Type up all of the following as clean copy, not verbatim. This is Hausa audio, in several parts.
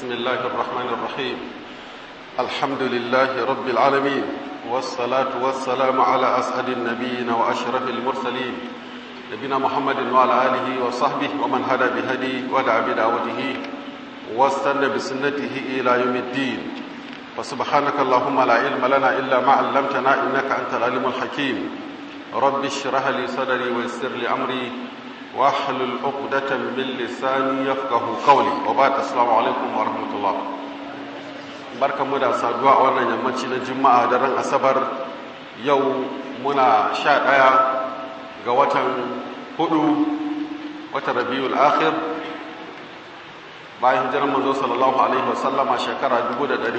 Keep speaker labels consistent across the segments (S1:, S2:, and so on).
S1: بسم الله الرحمن الرحيم. الحمد لله رب العالمين، والصلاة والسلام على أسعد النبيين وأشرف المرسلين نبينا محمد وعلى آله وصحبه ومن هدى بهديه ودعا بدعوته واستنى بسنته إلى يوم الدين. وسبحانك اللهم لا علم لنا إلا ما علمتنا إنك أنت العليم الحكيم. رب اشرح لي صدري ويسر لي أمري واحلل عقدة من لساني يفقهوا قولي. وبعد السلام عليكم ورحمة الله. barkanmu da saduwa a wannan yammaci na juma'a daren asabar. Yau muna 11 ga watan 4 watan rabiul akhir bayan hijirar manzo sallallahu alaihi wasallama shekara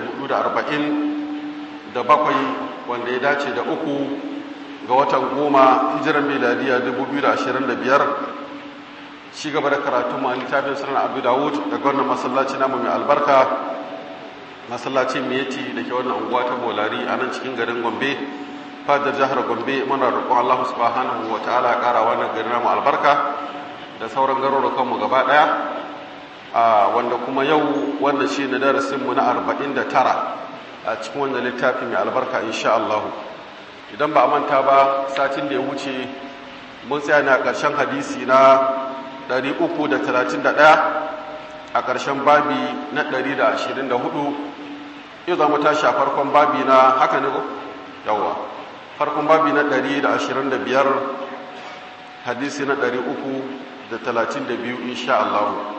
S1: 1447 wanda ya dace da 3 ga watan 10 hijirar miladiya 2025. shi gaba da karatu ma littafin sunan Abu Dawud daga wannan masallaci namu mai albarka, masallacin Miyeti da ke wannan unguwa ta Bolari a nan cikin garin Gombe, fadar jihar Gombe. Muna roƙon Allah subhanahu wa ta'ala ya ƙara wannan garin namu albarka da sauran garurukan mu gaba ɗaya. Wanda kuma yau wannan shi ne darasin mu na 49 a cikin wannan littafi mai albarka insha Allah. Idan ba a manta ba, satin da ya wuce mun tsaya ne a ƙarshen hadisi na 331 a ƙarshen babi na 124. yau za mu tashi a farkon babi na haka ne ko? yawwa, farkon babi na 125 hadisi na 332 insha Allah.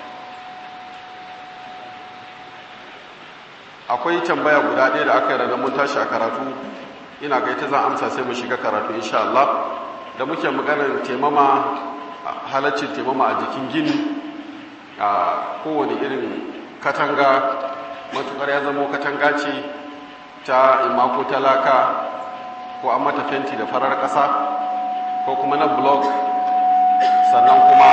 S1: akwai tambaya guda ɗaya da aka yi ranar mun tashi a karatu, ina ga ita zan amsa sai mu shiga karatu insha Allah. da muke maganar taimama, halaccin taimama a jikin gini a kowane irin katanga, matukar ya zama katanga ce ta imma ko talaka ko an mata fenti da farar ƙasa ko kuma na blok, sannan kuma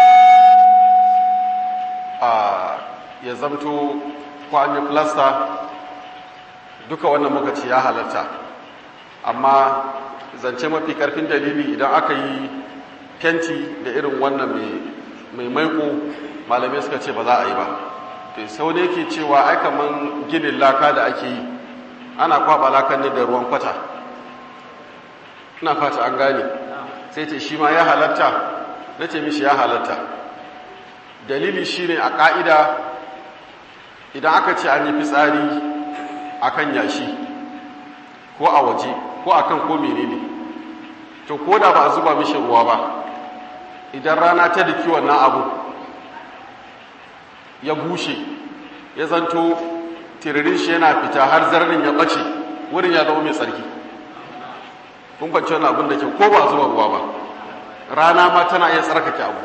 S1: ya zamto kwanye plasta, duka wannan muka ce ya halatta. amma zance mafi karfin dalili, idan aka yi fenti da irin wannan mai maiko, malamai suka ce ba za a yi ba. to sau da yake cewa ai kaman ginin laka da ake yi, ana kwaba lakan ne da ruwan kwata, ina fata an gane. sai ce shi ma ya halatta, na ce mishi ya halatta. dalili shine a ka'ida idan aka ce an yi fitsari akan yashi ko a waje ko akan ko menene, to ko da ba a zuba mishi ruwa ba, idan rana ta daki wannan abu ya bushe, ya zanto tiririn shi yana fita har zarnin ya ɓace, wurin ya zama mai tsarki. kun fahimci wannan abin da ke ko ba zuba ruwa ba, rana ma tana iya tsarkake abu.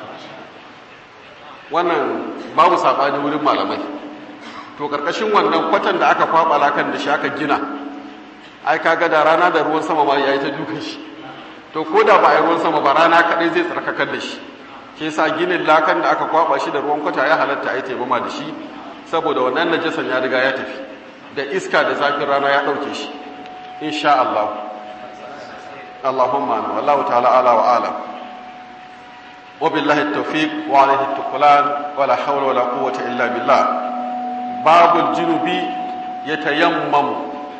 S1: wannan babu saɓani wurin malamai. to ƙarƙashin wannan kwatan da aka kwaɓa lakan da shi aka gina, ai kaga da rana da ruwan sama ma yayi ta dukan shi. to ko da ba a yi ruwan sama ba, rana kaɗai zai tsarkakar da shi. ke sa ginin lakan da aka kwaba shi da ruwan kwata ya halatta a yi taimama da shi, saboda wannan najasan ya riga ya tafi, da iska da zafin rana ya ɗauke shi insha Allah. Allahumma wallahu ta'ala ala wa alam. wa billahi at-tawfiq wa alayhi at-tuqlan wa la hawla wa la quwwata illa billah. babul junubi yatayammamu.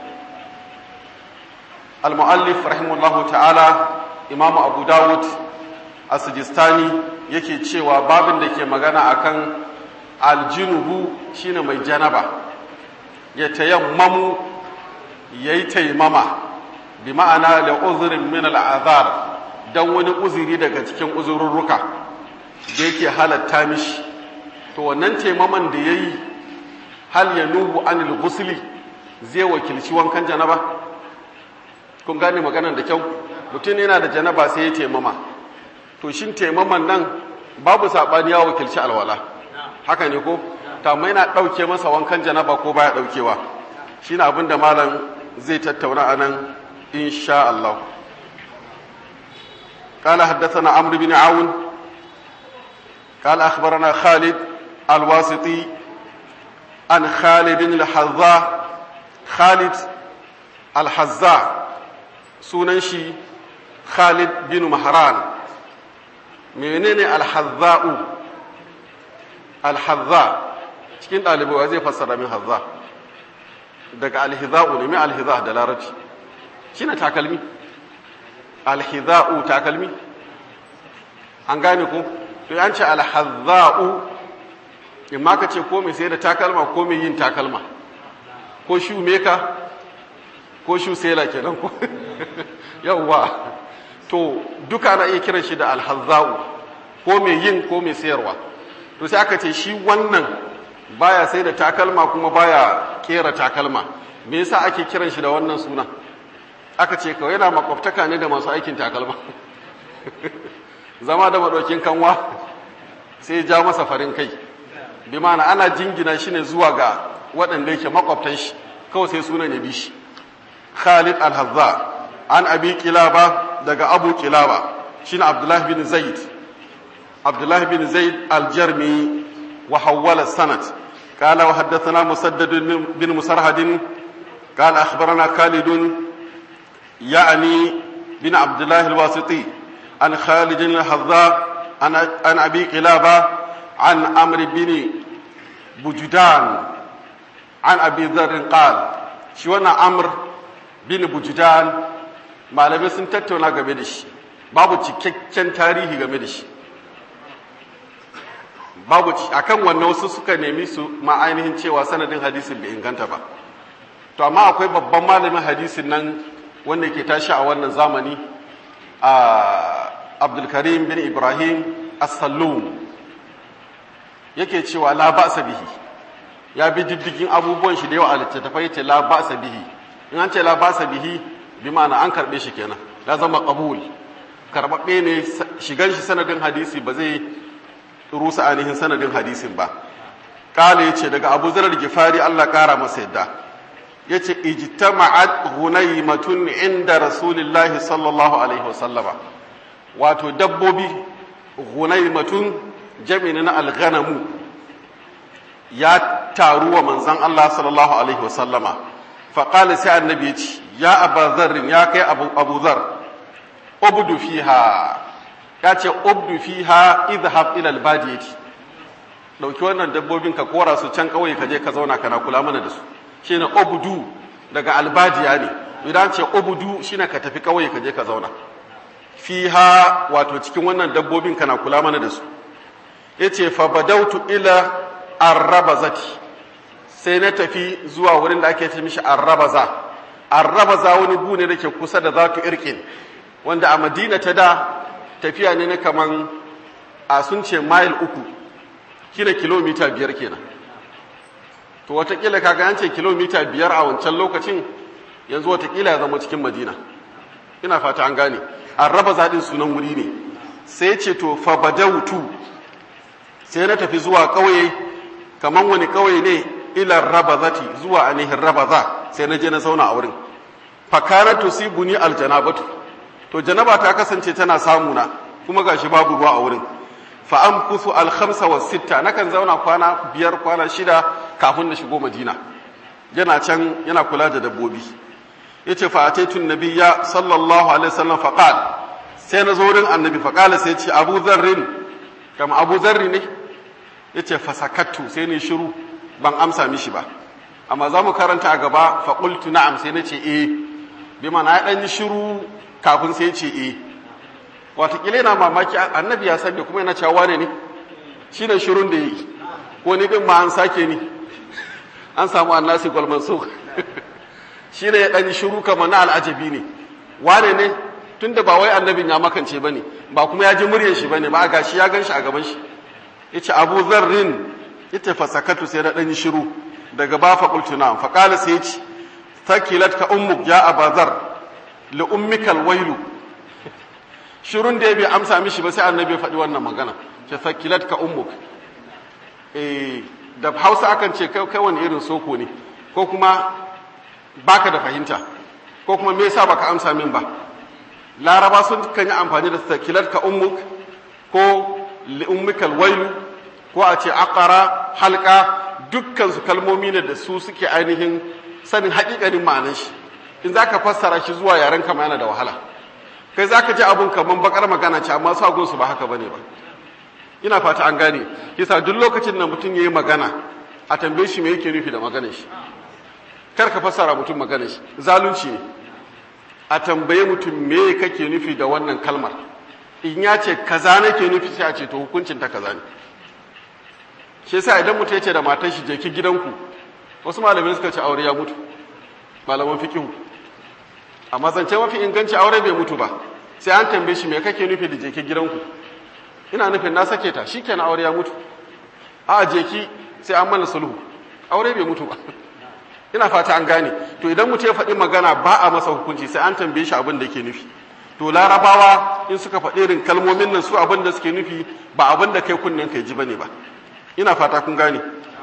S1: al-muallif rahimahullahu ta'ala, imamu abu dawud as-sijistani yake cewa babin da ke magana akan aljinubu shine mai janaba ya tayammamu, yayi taimama, bi ma'ana la uzrin min al'azar, dan wani uzuri daga cikin uzurruka da yake halatta mishi. to wannan taimaman da yayi, hal yanubu anil ghusli, zai wakilci wankan janaba? kun gane maganar da kyau. mutum yana da janaba sai ya taimama, to shin taimaman nan babu saɓani ya wakilci alwala, haka ne ko? tamma yana ɗauke masa wankan janaba ko baya ɗaukewa? shi ne abin da malam zai tattauna a nan insha Allah. قال حدثنا عمرو بن عون قال أخبرنا خالد الواسطي عن خالد الحذاء. خالد الحذاء sunan shi Khalid bin Mahran. menene al-hazza'u? al-hazza cikin ɗalibai zai fassara min hazza daga alhiza'u ne mai alhiza da larabci shine takalmi alhiza'u takalmi an gane ko to an ce alhazza'u in ma ka ce ko mai sai da takalma ko mai yin takalma ko shu meka ko shu sela kenan ko yawwa to duka na iya kiran shi da alhazza'u ko mai yin ko mai sayarwa to sai aka ce shi wannan baya sai da takalma kuma baya kera takalma me yasa ake kiran shi da wannan suna aka ce kawai yana makwabtaka ne da masu aikin takalma zama da maɗaukin kanwa sai ja masa farin kai bi ma'ana ana jingina shi ne zuwa ga waɗanda yake makwabtan shi kawai sai sunan ya bi shi Khalid al-Hazza an abi kilaba daga abu kilaba shine Abdullah bin Zaid al-Jarmi wa hawwala sanad قال وحدثنا مسدد بن مسرهد قال أخبرنا خالد يعني بن عبد الله الواسطي عن خالد الحذاء عن أبي قلابة عن عمرو بن بجدان عن أبي ذر قال شوانا عمرو بن بجدان malamai sun tattauna game da shi babu cikakken tarihi game da shi babu akan wannan wasu suka nemi su ma ainihin cewa sanadin hadisin bai inganta ba to amma akwai babban malamin hadisin nan wanda ke tashi a wannan zamani a Abdulkarim bin Ibrahim As-Sallum yake cewa la ba'sa bihi ya bi diddigin abubuwan shi da yawa a littattafai ce la ba'sa bihi in an ce la ba'sa bihi bi ma'ana an karbe shi kenan ya zama qabul karbabbe ne shigan shi sanadin hadisi ba zai rusa ainihin sanadin hadisin ba kale yace daga Abu Zar al-Ghifari Allah kara masa yadda yace ijtama'at ghunaymatun inda Rasulillahi sallallahu alaihi wasallama wato dabbobi ghunaymatun jami'in na al-ghanamu ya taru wa manzon Allah sallallahu alaihi wasallama fa qala sai annabi yace ya Abu Dharr ya kai Abu Dharr ubdu fiha yace ubdu fiha idhhab ila al-badiyati dauki wannan dabbobin ka kora su can kauye ka je ka zauna kana kula mana da su shine ubdu daga albadiya ne idan ce ubdu shine ka tafi kauye ka je ka zauna fiha wato cikin wannan dabbobin kana kula mana da su yace fa badautu ila arrabazati sai na tafi zuwa wurin da ake ce mishi arrabaza wani bu ne dake kusa da zatu irqin wanda a Madina ta da tafiya ne na kaman a sun ce mile 3 kina kilomita 5 kenan to watakila kaga an ce kilomita 5 a wancan lokacin yanzu watakila ya zama cikin Madina ina fata an gane arrabaza din sunan wuri ne sai ce to fa badautu sai na tafi zuwa kauye kaman wani kauye ne ila rabazati zuwa anihin rabaza sai na je na zauna a wurin fakanatu sibuni aljanabatu to janaba ta kasance tana samu na kuma gashi babu ruwa a wurin fa amkusu al-5 wa 6 nakan zauna kwana 5 kwana 6 kafin na shigo Madina yana can yana kula da dabbobi yace fa ataitu nabiyya sallallahu alaihi wasallam fa qala sai na zo wurin annabi fa qala sai yace Abu Dharr kama Abu Dharr ne yace fa sakattu sai ni shiru ban amsa mishi ba amma zamu karanta a gaba fa qultu na'am sai nace bi mana ya dan shiru kafin sai yace watakila yana mamaki annabi ya sani kuma yana cewa wane ne shi ne shirun da yi ko ni bin ma an sake ni an samu annasi gwalman so shi ne ya ɗan shiru kamar na al'ajabi ne wane ne tun da ba wai annabin ya makance ba ne ba kuma ya ji muryar shi ba ne ba ga shi ya gan shi a gaban shi ya ce Abu Dharrin ya ce fasakatu sai na ɗan shiru daga ba fa qultu na'am fa qala sai ya ce thakilatka ummuk ya Abu Dharr li ummikal wailu shirun da ya bai amsa mishi ba sai annabi ya faɗi wannan magana ce sakilat ka ummuk da Hausa akan ce kai wani irin soko ne ko kuma baka da fahimta ko kuma me yasa baka amsa min ba laraba sun kan yi amfani da sakilat ka ummuk ko li ummikal wailu ko a ce aqara halqa dukkan su kalmomi ne da su suke ainihin sanin haƙiƙanin ma'anar shi in zaka fassara shi zuwa yaren kama yana da wahala kai za ka ji abun kaman bakar magana ce amma sagonsu ba haka bane ba ina fata an gane yasa duk lokacin da mutum ya yi magana a tambaye shi me yake nufi da maganar shi. Kar ka fassara mutum maganar shi, zalunci ne. A tambaye mutum me kake nufi da wannan kalmar, in ya ce kaza nake nufi sai a ce to hukuncin ta kaza ne. Shi yasa idan mutum ya ce da matar shi je ki gidanku, wasu malamai suka ce aure ya mutu, malaman fiqihu. Amma zance mafi inganci aure bai mutu ba, sai an tambaye shi me kake nufi da je ki gidanku. Ina nufin na sake ta, shikenan aure ya mutu. A je ki sai an mana sulhu, aure bai mutu ba. Ina fata an gane. To idan mutum ya faɗi magana ba a masa hukunci sai an tambaye shi abin da yake nufi. To larabawa in suka faɗi irin kalmomin nan su abin da suke nufi ba abin da kai kunnen kai ji bane ba. Ina fata kun gane.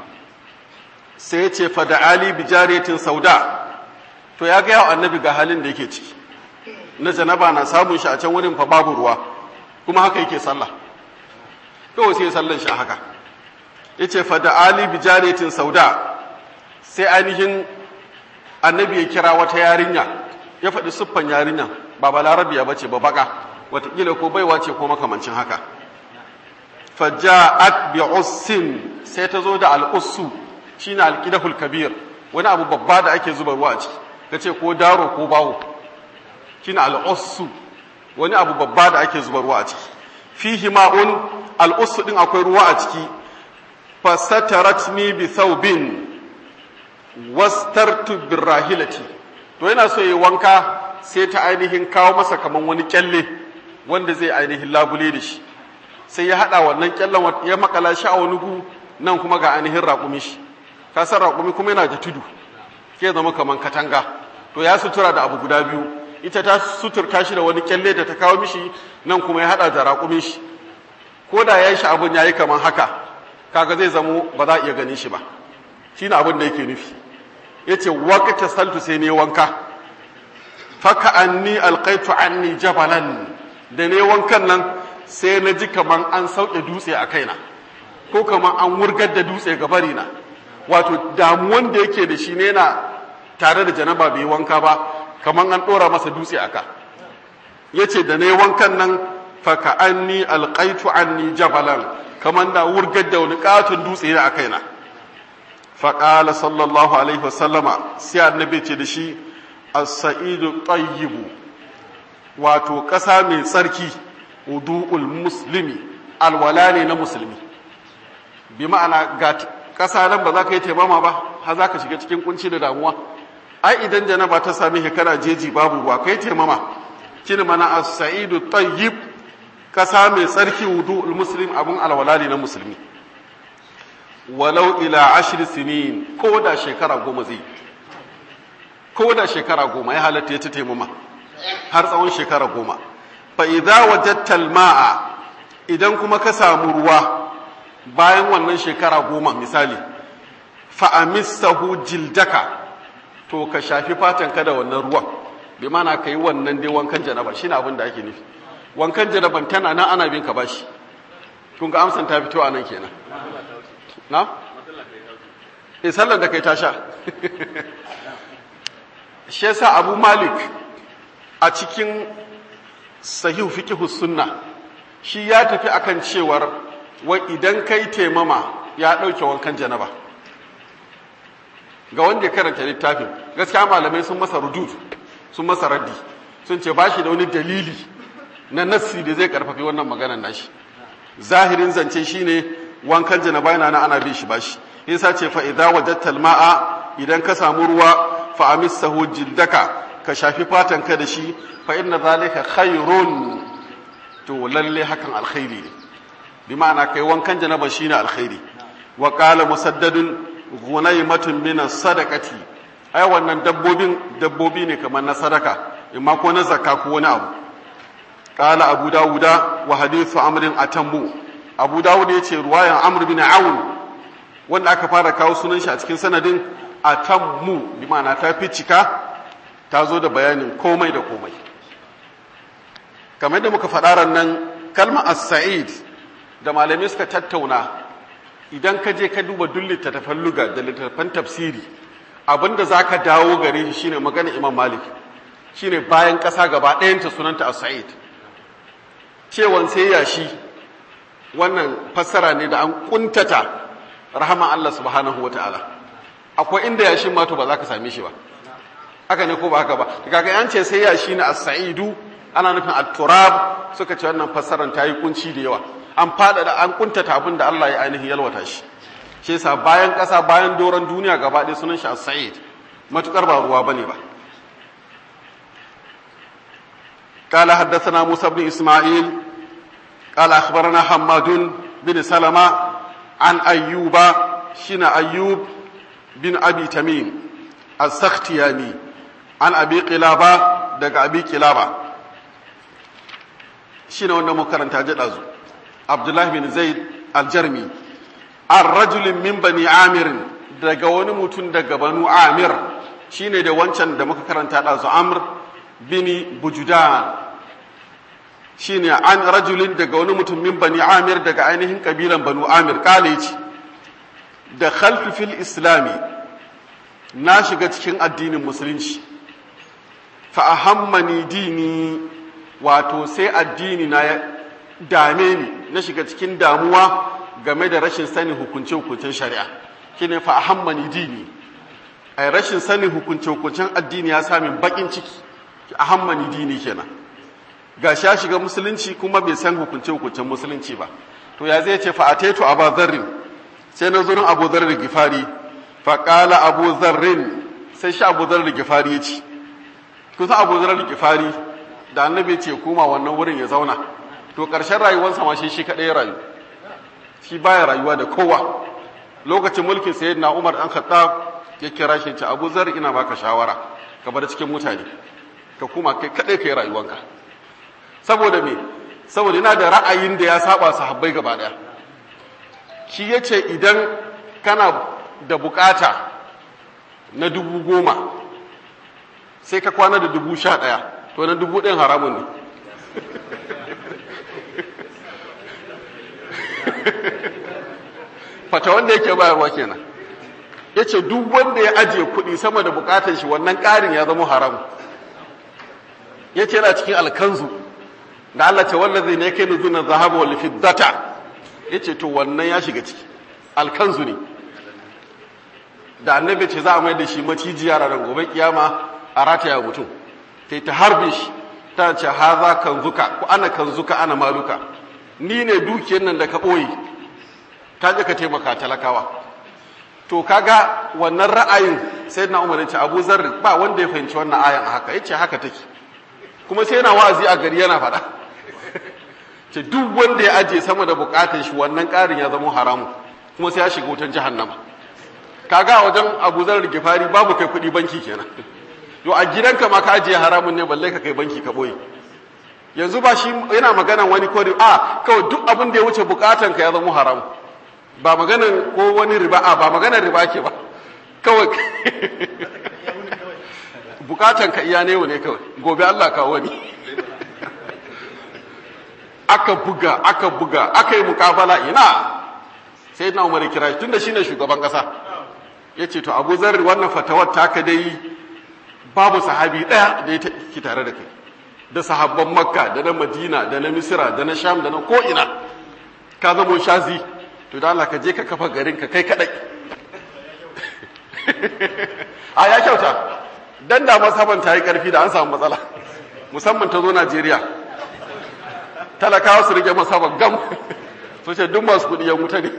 S1: Sai ya ce fa da ali bi jariyatin sauda. To ya ga annabi ga halin da yake ciki. Na janaba na samun shi a can wurin fa babu ruwa. Kuma haka yake sallah. Kawai sai sallan shi a haka. Yace fa da ali bi jariyatin sauda. Sai ainihin annabi ya kira wata yarinya, ya faɗi siffan yarinya, ba balarabiya ba ce ba baka, watakila ko baiwa ce ko makamancin haka. Faja'at bi ussin, sai ta zo da al'ussu, shine alqidahul kabir, wani abu babba da ake zuba ruwa a ciki, kace ko daro ko bawo, shine al'ussu, wani abu babba da ake zuba ruwa a ciki. Fihi ma'un, al'ussu din akwai ruwa a ciki. Fasataratni bi thawbin wastartu birrahilati. To yana so yi wanka sai ta ainihin kawo masa kaman wani kyalle wanda zai ainihin labule da shi, sai ya hada wannan kyallen ya makala shi a wani gu, nan kuma ga ainihin raƙumi shi, ka san raƙumi kuma yana da tudu ke zama kaman katanga. To ya sutura da abu guda biyu, ita ta suturta shi da wani kyalle da ta kawo mishi, nan kuma ya hada da raƙumin shi. Ko da ya yi shi abin ya yi kaman haka, kaga zai zamo ba za a iya ganin shi ba. Shi ne abin da yake nufi. Ya ce waƙata saltu sai ne wanka, faka anni alƙaitu anni jabalan, da ne wankan nan sai na ji kaman an sauke dutse a kaina, ko kaman an wurgar da dutse ga barina. Wato damuwan da yake da shi ne na tare da janaba bai wanka ba, kaman an ɗora masa dutse a ka. Ya ce da ne wankan nan faka anni alƙaitu anni jabalan, kaman da wurgar da wani ƙaton dutse a kaina. faƙala sallallahu alaihi wasallama, sai annabi ce da shi as-sa'idu tayyibu, wato ƙasa mai tsarki, wudu'ul muslimi, alwala ne na musulmi. Bi ma'ana ga ƙasa nan ba za ka yi taimama ba, har za ka shiga cikin kunci da damuwa. Ai idan janaba ta sami kana jeji babu ruwa, kai taimama. Kini mana as-sa'idu tayyib, ƙasa mai tsarki, wudu'ul muslim, abun alwala ne na musulmi. Walau ila 10 sinin, ko da shekara 10 zai, ko da shekara 10 ya halatta ya ci taimama har tsawon shekara 10. Fa idza wajadta al-ma'a, idan kuma ka samu ruwa bayan wannan shekara 10 misali, fa amissahu jildaka, to ka shafi fatan ka da wannan ruwan, bi mana kai wannan dai wankan janaba. Shine abin da ake nufi. Wankan janaban tana nan ana bin ka bashi. Kun ga amsan ta fito a nan kenan. Na? Sallar da kai ta sha. Shi yasa Abu Malik a cikin Sahih Fiqh Sunna shi ya tafi akan cewar wai idan kai taimama ya dauke wankan janaba. Ga wanda ya karanta littafin, gaskiya malamai sun masa rudud, sun masa raddi, sun ce bashi da wani dalili na nassi da zai karfafi wannan maganar nashi. Zahirin zance shine wankan janaba yana nan ana bin shi bashi. Yasa ce fa idza wajadta al-ma'a, idan ka samu ruwa fa amissahu jildaka, ka shafi fatan ka da shi, fa inna zalika khairun, to lalle hakan alkhairi ne. Bi ma'ana kai wankan janaba shine alkhairi. Wa qala musaddadun ghunaymatun min as-sadaqati, ai wannan dabbobi ne kamar na sadaka, imma ko na zakka ko wani abu. Qala Abu Dawuda wa hadithu amrin atammu, Abu Dawud ya ce ruwayan Amr bin Aun wanda aka fara kawo sunan shi a cikin sanadin atammu, bi ma'ana ta fi cika, ta zo da bayanin komai da komai. Kamar da muka faɗa nan, kalmar as-sa'id da malamai suka tattauna, idan ka je ka duba duk littattafan lugha da littattafan tafsiri, abinda za ka dawo gare shi shine magana Imam Malik, shine bayan ƙasa gaba ɗayanta sunanta as-sa'id. Cewan sai yashi, wannan fassara ne da an kuntata rahaman Allah subhanahu wataala akwai inda yashin ma to ba za ka same shi ba haka ne ko ba haka ba kaga yan ce sai yashi ne as-sa'idu ana nufin at-turab suka ce wannan fassarar ta yi kunci da yawa an fada an kuntata abin da Allah ya ainihin yalwata shi shi yasa bayan kasa bayan doron duniya gaba ɗaya sunan shi as-sa'id matukar ba ruwa bane ba قال حدثنا موسى بن إسماعيل قال أخبرنا حماد بن سلمة عن أيوب شين أيوب بن أبي تميم السختياني عن أبي قلابة دق أبي قلابة شين وانا مكرن تاجد أزو عبد الله بن زيد الجرمي الرجل من بني عامر دق ونمتن دق بنو عامر شين دي وانشان دا مكرن تاجد أزو عمر بن بجدان shine an rajulin daga wani mutum min bani amir daga ainihin kabilan banu amir kale ce da khaltu fil islami na shiga cikin addinin musulunci fa ahammani dini wato sai addini na ya dame ni na shiga cikin damuwa game da rashin sanin hukunce-hukuncen shari'a shine fa ahammani dini ai rashin sanin hukunce-hukuncen addini ya sami bakin ciki ahammani dini kenan ga sha shiga musulunci kuma bai san hukunce-hukuncen musulunci ba to ya zai ce fa'ataitu abu zarrin sai na zurin abu zarrin gifari faƙala abu zarrin sai shi abu zarrin gifari ya ci kusa abu zarrin gifari da annabi ce kuma wannan wurin ya zauna to ƙarshen rayuwarsa ma shi kaɗai ya rayu shi baya rayuwa da kowa lokacin mulkin sayyidina umar dan khattab ya kira shi ce abu zarrin ina baka shawara ka bar cikin mutane ka kuma kai kaɗai kai rayuwanka saboda me saboda yana da ra'ayin da ya saba sahabbai gaba daya shi yace idan kana da bukata na 10,000 sai ka kwana da 11,000 to na 1,000 haramun ne fata wanda yake bayarwa kenan yace duk wanda ya ajiye kuɗi sama da bukatar shi wannan ƙarin ya zama haram yace yana cikin alkanzu da Allah ce wallazi ne yake nuzuna zahaba wal fiddata yace to wannan ya shiga ciki alkanzu ne da annabi ce za a mai da shi macijiya ranar gobe kiyama a rataya mutum sai ta harbe shi ta ce haza kanzuka ko ana kanzuka ana maluka ni ne dukiyar nan da ka boye ta je ka taimaka talakawa to kaga wannan ra'ayin sayyidina Umar ya ce Abu Zarr ba wanda ya fahimci wannan ayan haka yace haka take kuma sai yana wa'azi a gari yana faɗa ce duk wanda ya aje sama da bukatun shi wannan ƙarin ya zama haramu kuma sai ya shiga wutan jahannama kaga wajen Abu Zarr Gifari babu kai kuɗi banki kenan yo a gidanka ma ka aje haramun ne balle ka kai banki ka boye yanzu ba shi yana maganan wani ko kawai duk abin da ya wuce bukatan ka ya zama haramu ba maganan ko wani riba ba maganan riba ke ba kawai bukatan ka iya ne kawai gobe Allah ka wani aka buga aka yi mukabala ina sai na Umar kira tunda shine shugaban kasa yace to Abu Zarr wannan fatawar taka dai babu sahabi daya da ya ki tare da kai da sahabban Makka da na Madina da na Misra da na Sham da na ko ina ka zamo shazi to da Allah ka je ka kafa garin ka kai kadai a ya kyauta dan da masaban ta yi karfi da an samu matsala musamman ta zo Najeriya talakawa su rike masaban gam so ce duk masu kudi ya wuta ne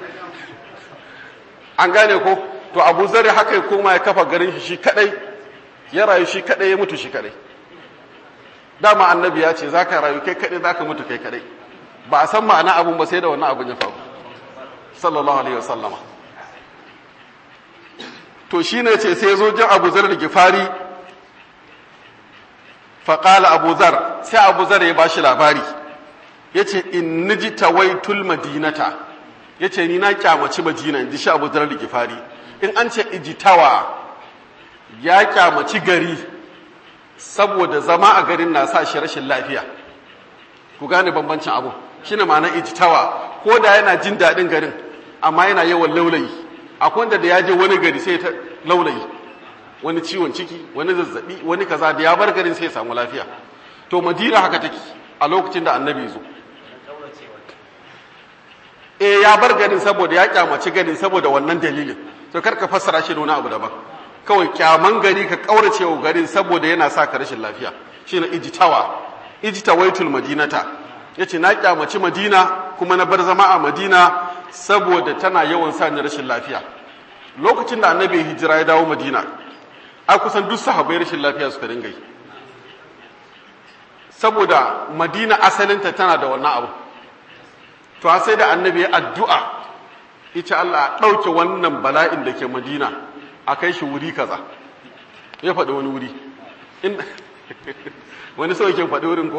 S1: an gane ko to Abu Zarr haka koma ya kafa garin shi kadai ya rayu shi kadai ya mutu shi kadai dama annabi ya ce zaka rayu kai kadai zaka mutu kai kadai ba a san ma'ana abun ba sai da wannan abun ya faru sallallahu alaihi wasallama to shine ce sai zo jin Abu Zarr Gifari fa qala Abu Zarr sai Abu Zarr ya bashi labari yace in niji tawaitul madinata yace ni na kyamaci Madina inji shi Abu Zarr Gifari in an ce ijitawa ya kyamaci gari saboda zama a garin na sa shi rashin lafiya ku gane bambancin abu shine ma'anar ijtawa ko da yana jin dadin garin amma yana yawan laulayi akwai wanda da ya je wani gari sai ta laulayi wani ciwon ciki wani zazzabi wani kaza da ya bar garin sai ya samu lafiya to Madina haka take a lokacin da annabi zo ya bar garin saboda ya kyamaci garin saboda wannan dalilin, to kar ka fassara shi da wani abu daban. Kawai kyaman gari ka kaurace wa garin saboda yana sa ka rashin lafiya, shine ijtawaitul madinata. Yace na kyamaci Madina kuma na bar zama a Madina saboda tana yawan sa ni rashin lafiya. Lokacin da annabi hijira ya dawo Madina, ai kusan duk sahabbai rashin lafiya suka dinga yi, saboda Madina asalinta tana da wannan abu. To sai da annabi ya addu'a, ita Allah ɗauke wannan bala'in da ke Madina a kai shi wuri kaza. Ya faɗi wani wuri, wani sau yake faɗi wurin ko?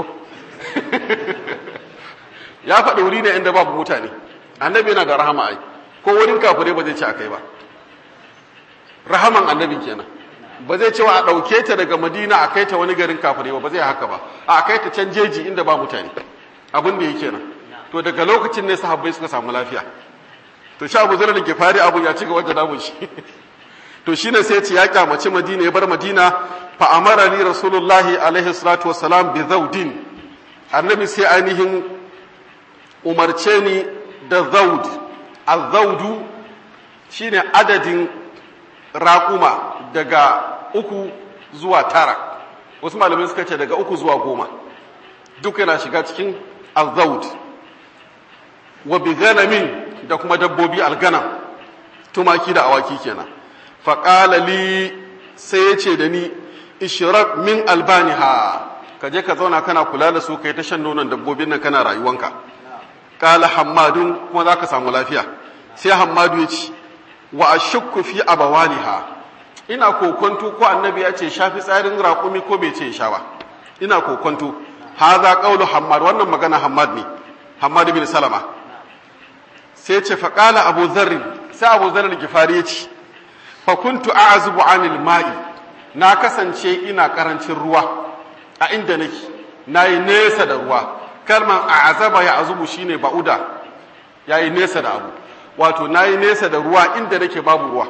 S1: Ya faɗi wuri ne inda babu mutane. Annabi yana da rahama ai, ko wurin kafirai ba zai ce a kai ba. Rahaman annabi kenan. Ba zai cewa a ɗauke ta daga Madina a kai ta wani garin kafirai ba zai haka ba. A kai ta can jeji inda ba mutane. Abin da yake nan. To daga lokacin ne sahabbai suka samu lafiya. To sha Abu Zar da Gifari abu ya ci gaba da damun shi. To shine sai ya ce ya kyamaci Madina, ya bar Madina, fa amara ni Rasulullahi alaihi salatu wassalam bi zawdin. Annabi sai ainihin umarce ni da zawd. Az-zawdu shine adadin raƙuma daga 3 zuwa 9. Wasu malamai suka ce daga 3 zuwa 10. Duk yana shiga cikin az-zawd. Wa bi ghanamin da kuma dabbobi alganam, tumaki da awaki kenan. Fa qala li, sai yace da ni ishrab min albaniha, kaje ka zauna kana kula da su kai ta shan nonon dabbobin nan kana rayuwanka. Qala Hammadun, kuma zaka samu lafiya. Sai Hammadu yace wa ashukku fi abawaliha, ina kokonto ko annabi ya ce shafi tsarin raƙumi ko bai ce sha ba, ina kokonto. Haza qawlu Hammad, wannan magana Hammad ne, Hammad bin Salama. Sai ce faƙala Abu Zarri, sai Abu Zarri Gifari ya ce, fa kuntu a'azubu anil ma'i, na kasance ina karancin ruwa a inda nake, nayi nesa da ruwa. Kalman a'azaba ya azubu shine ba'uda, yayi nesa da abu, wato nayi nesa da ruwa inda nake babu ruwa.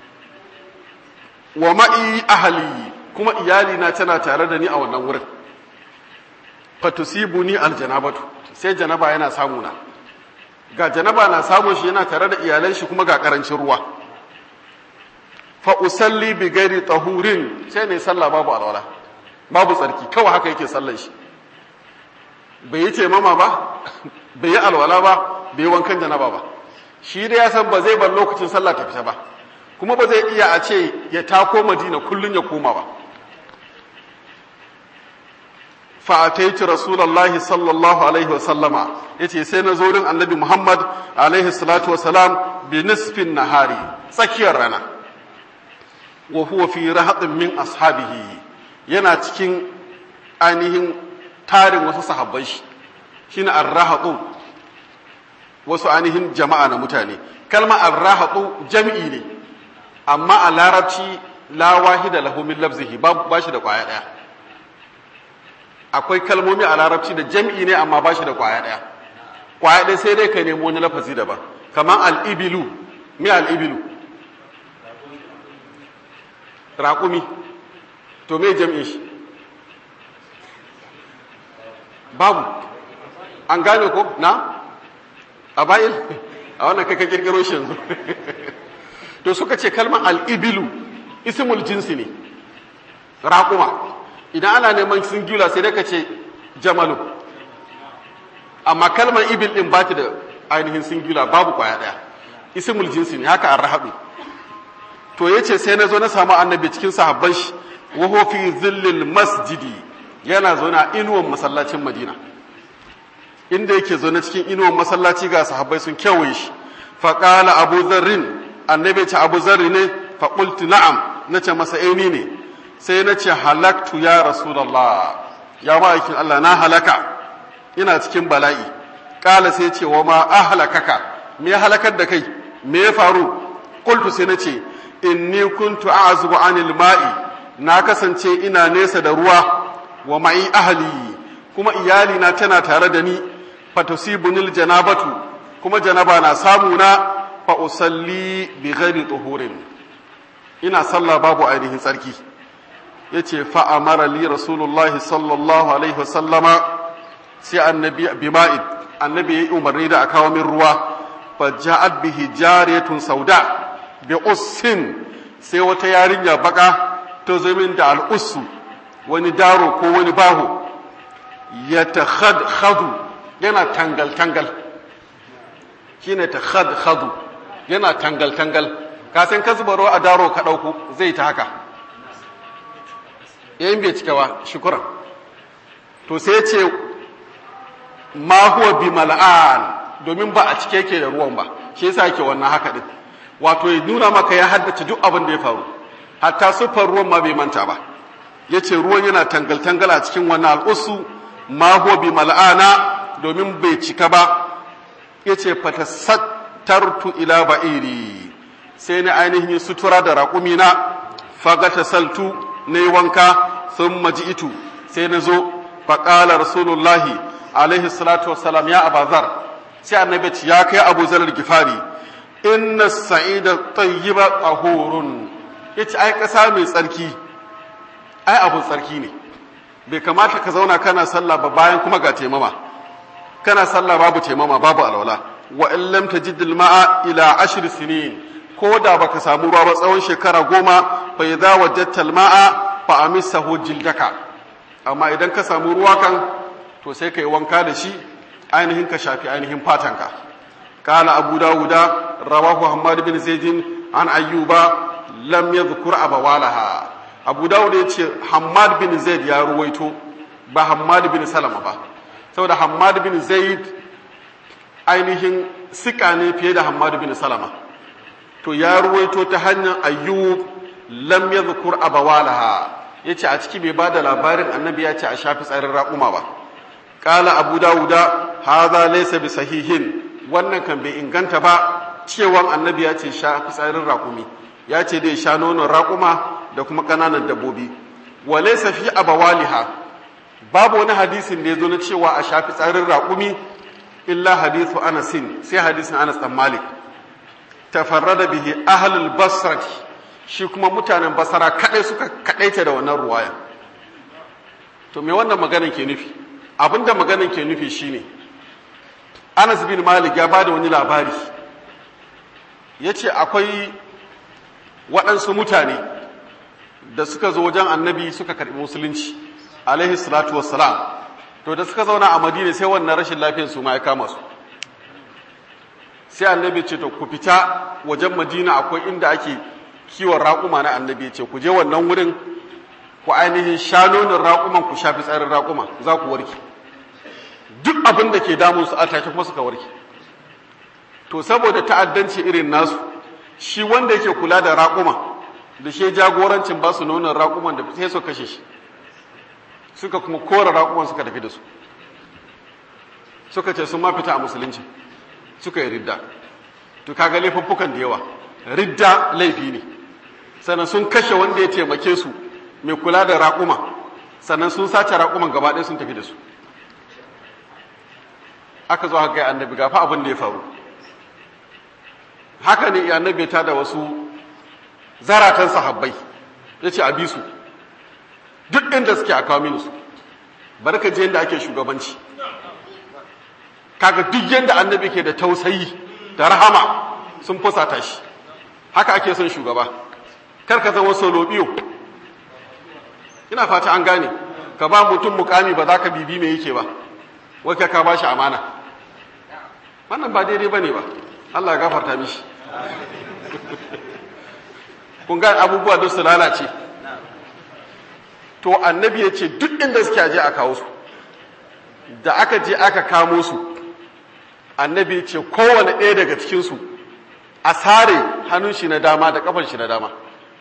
S1: Wa ma'i ahli, kuma iyali na tana tare da ni a wannan wurin. Fatusibuni aljanabatu, sai janaba yana samu na. Ga janaba na samun shi yana tare da iyalan shi kuma ga karancin ruwa. Fa usalli bi ghairi tahurin, sai ne sallah babu alwala, babu tsarki, kawai haka yake sallan shi. Bai yi taimama ba, bai yi alwala ba, bai yi wankan janaba ba. Shi da ya san ba zai bar lokacin sallah ta fita ba, kuma ba zai iya a ce ya tako Madina kullun ya koma ba. fa'ataitu rasulullahi sallallahu alaihi wasallama, yace sai na zo wurin annabi Muhammad alaihi salatu wasalam bi nisfin nahari, tsakiyar rana. Wa huwa fi rahatin min ashabihi, yana cikin ainihin tarin wasu sahabban shi, shine ar-rahatu, wasu ainihin jama'a na mutane. Kalma ar-rahatu jam'i ne, amma a larabci la wahida lahu min lafzihi, ba shi da kwaya daya. Akwai kalmomi a larabci da jam'i ne amma ba shi da kwaya ɗaya. Kwaya ɗaya sai dai ka nemo wani lafazi daban. Kamar al'ibilu, me al'ibilu? Raƙumi. To me jam'in shi? Babu. An gane ko? Na? A bayin? A wannan kai ka kirkiro shi yanzu. To suka ce kalmar al'ibilu, ismul jinsi ne. Raƙuma. Idan ana neman singular sai dai ka ce jamalu, amma kalmar ibil din ba ta da ainihin singular, babu kwaya daya, ismul jinsi ne, haka arhabu. To yace sai na zo na samu annabi cikin sahabban shi, wa huwa fi zillil masjidi, yana zo na inuwan masallacin Madina, inda yake zo na cikin inuwan masallaci ga sahabbai sun kewaye shi. Fa qala Abu Dharrin, annabi ce Abu Dharri ne, fa qultu na'am, nace masa ni ne. Sai na ce halaktu ya Rasulallah, ya ma'aikin Allah na halaka, ina cikin bala'i. Kala sai ce wa ma ahlakaka, me halakar da kai, me ya faru? Qultu sai na ce inni kuntu a'zubu anil ma'i, na kasance ina nesa da ruwa, wa ma'i ahli, kuma iyali na tana tare da ni, fatusibunil janabatu, kuma janaba na samu na, fa usalli bi ghairi tuhurin, ina sallah babu ainihin tsarki. Yace fa amara li rasulullahi sallallahu alaihi wasallama, sai annabi bima'id, annabi ya umarni da a kawo min ruwa. fa ja'at bihi jariyatun sauda bi ussin, sai wata yarinya baka ta zo min da al'ussu, wani daro ko wani baho, ya takhadkhadu, yana tangal shine takhadkhadu, yana tangal ka san ka zuba ruwa a daro ka dauko zai ta haka yayin bai cika ba shukran. To sai ce ma huwa bi mal'an, domin ba a cike yake da ruwan ba, shi yasa yake wannan haka din, wato ya nuna maka ya haddace duk abin da ya faru, hatta sufar ruwan ma bai manta ba. Yace ruwan yana tangal a cikin wannan al'usu, ma huwa bi mal'ana, domin bai cika ba. Yace fatasattartu ila ba'iri, sai na ainihin sutura da raƙumi na, fagata saltu nayi wanka, thumma ji'tu, sai na zo, faqala rasulullahi alaihi salatu wassalam ya abazar, sai annabi ce ya kai Abu Zar al-Gifari, inna as-sa'ida tayyiba tahurun, yace ai kasa mai tsarki ai abun tsarki ne, bai kamata ka zauna kana sallah ba bayan kuma ga taimama, kana sallah babu taimama babu alwala. Wa in lam tajid al-ma'a ila 10 sinin, ko da baka samu ruwa ba tsawon shekara 10, fa idza wajadta al-ma'a fa amisahu jildaka, amma idan ka samu ruwa kan to sai kai wanka da shi, ainihin ka shafi ainihin fatanka. Qala Abu Dawuda rawahu Hammad bin Zaid an Ayyuba lam yadhkur abawalaha. Abu Dawud ya ce Hammad bin Zaid ya ruwaito, ba Hammad bin Salama ba, saboda Hammad bin Zaid ainihin sika ne fiye da Hammad bin Salama. To ya ruwaito ta hanyar Ayyub lam yadhkur abawalaha, yace a ciki bai bada labarin annabi ya ce a shafi tsarin raƙuma ba. Qala Abu Dawuda hadha laysa bi sahihin, wannan kan bai inganta ba, cewan annabi ya ce shafi tsarin raƙumi, ya ce dai sha nonon raƙuma da kuma ƙananan dabbobi. Wa laysa fi abawaliha, babu wani hadisin da ya zo na cewa a shafi tsarin raƙumi illa hadithu Anasin, sai hadisin Anas dan Malik. Tafarrada bihi ahlul Basra, shi kuma mutanen Basra kadai suka kadaita da wannan ruwaya. To me wannan maganar ke nufi? Abinda maganar ke nufi shine Anas bin Malik ya bada wani labari, yace akwai waɗansu mutane da suka zo wajen annabi suka karɓi musulunci alaihi salatu wassalam. To da suka zauna a Madina sai wannan rashin lafiyar su ma ya kama su, sai annabi ce to ku fita wajen Madina, akwai inda ake kiwon raƙuma na annabi, ce ku je wannan wurin ku ainihin sha nonon raƙuman, ku shafi tsarin raƙuma, za ku warke. Duk abin da ke damun su a take kuma suka warke. To saboda ta'addanci irin nasu, shi wanda yake kula da raƙuma da shi jagorancin ba su nonon raƙuman da sai su kashe shi, suka kuma kora raƙuman suka tafi da su, suka ce sun ma fita a musulunci, suka yi ridda. To kaga laifuffukan da yawa, ridda laifi ne, sannan sun kashe wanda ya taimake su mai kula da raƙuma, sannan sun sace raƙuman gaba ɗaya sun tafi da su. Aka zo haka annabi gafa abin da ya faru. Haka ne annabi ta da wasu zaratan sahabbai, ya ce a bi su duk inda suke a kawo mini su, barka je yadda ake shugabanci. Kaga duk yadda annabi ke da tausayi da rahama sun fusata shi, haka ake son shugaba, kar ka zama solobiyo. Ina fata an gane, ka ba mutum mukami ba za ka bibi me yake ba, wake ka ba shi amana, wannan ba daidai ba ne ba, Allah ya gafarta mishi. Kun ga abubuwa duk su lalace. To annabi ya ce duk inda suke aje a kawo su, da aka je aka kamo su, annabi ya ce kowane ɗaya daga cikinsu a sare hannun shi na dama da kafan shi na dama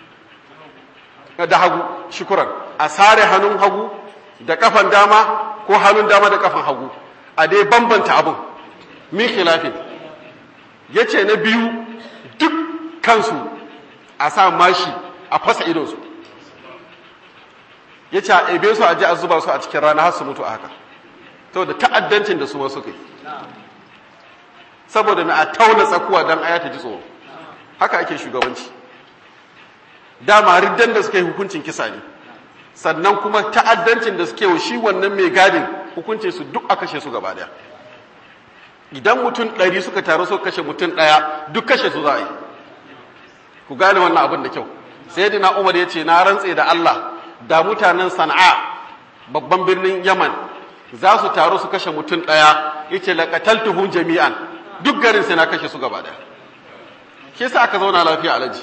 S1: da hagu, shukuran, a sare hannun hagu da kafan dama ko hannun dama da kafan hagu, a dai bambanta abin min khilafin. Yace na biyu duk kansu a sa mashi a fasa idonsu, yace a ebe su a je a zuba su a cikin rana har su mutu a haka, saboda ta'addancin da su ma suka yi, saboda na a tauna tsakuwa don aya ta ji tsoro. Haka ake shugabanci. Dama riddan da suka yi hukuncin kisa ne, sannan kuma ta'addancin da suke wa shi wannan mai gadin hukuncin su duk a kashe su gaba daya. idan mutum 100 suka taru suka kashe mutum ɗaya duk kashe su za a yi. Ku gane wannan abin da kyau. Sayyidina Umar ya ce na rantse da Allah da mutanen Sana'a babban birnin Yaman za su taru su kashe mutum ɗaya yace laqataltuhum jami'an duk garin sai na kashe su gaba ɗaya. Ke sa aka zauna lafiya alaji.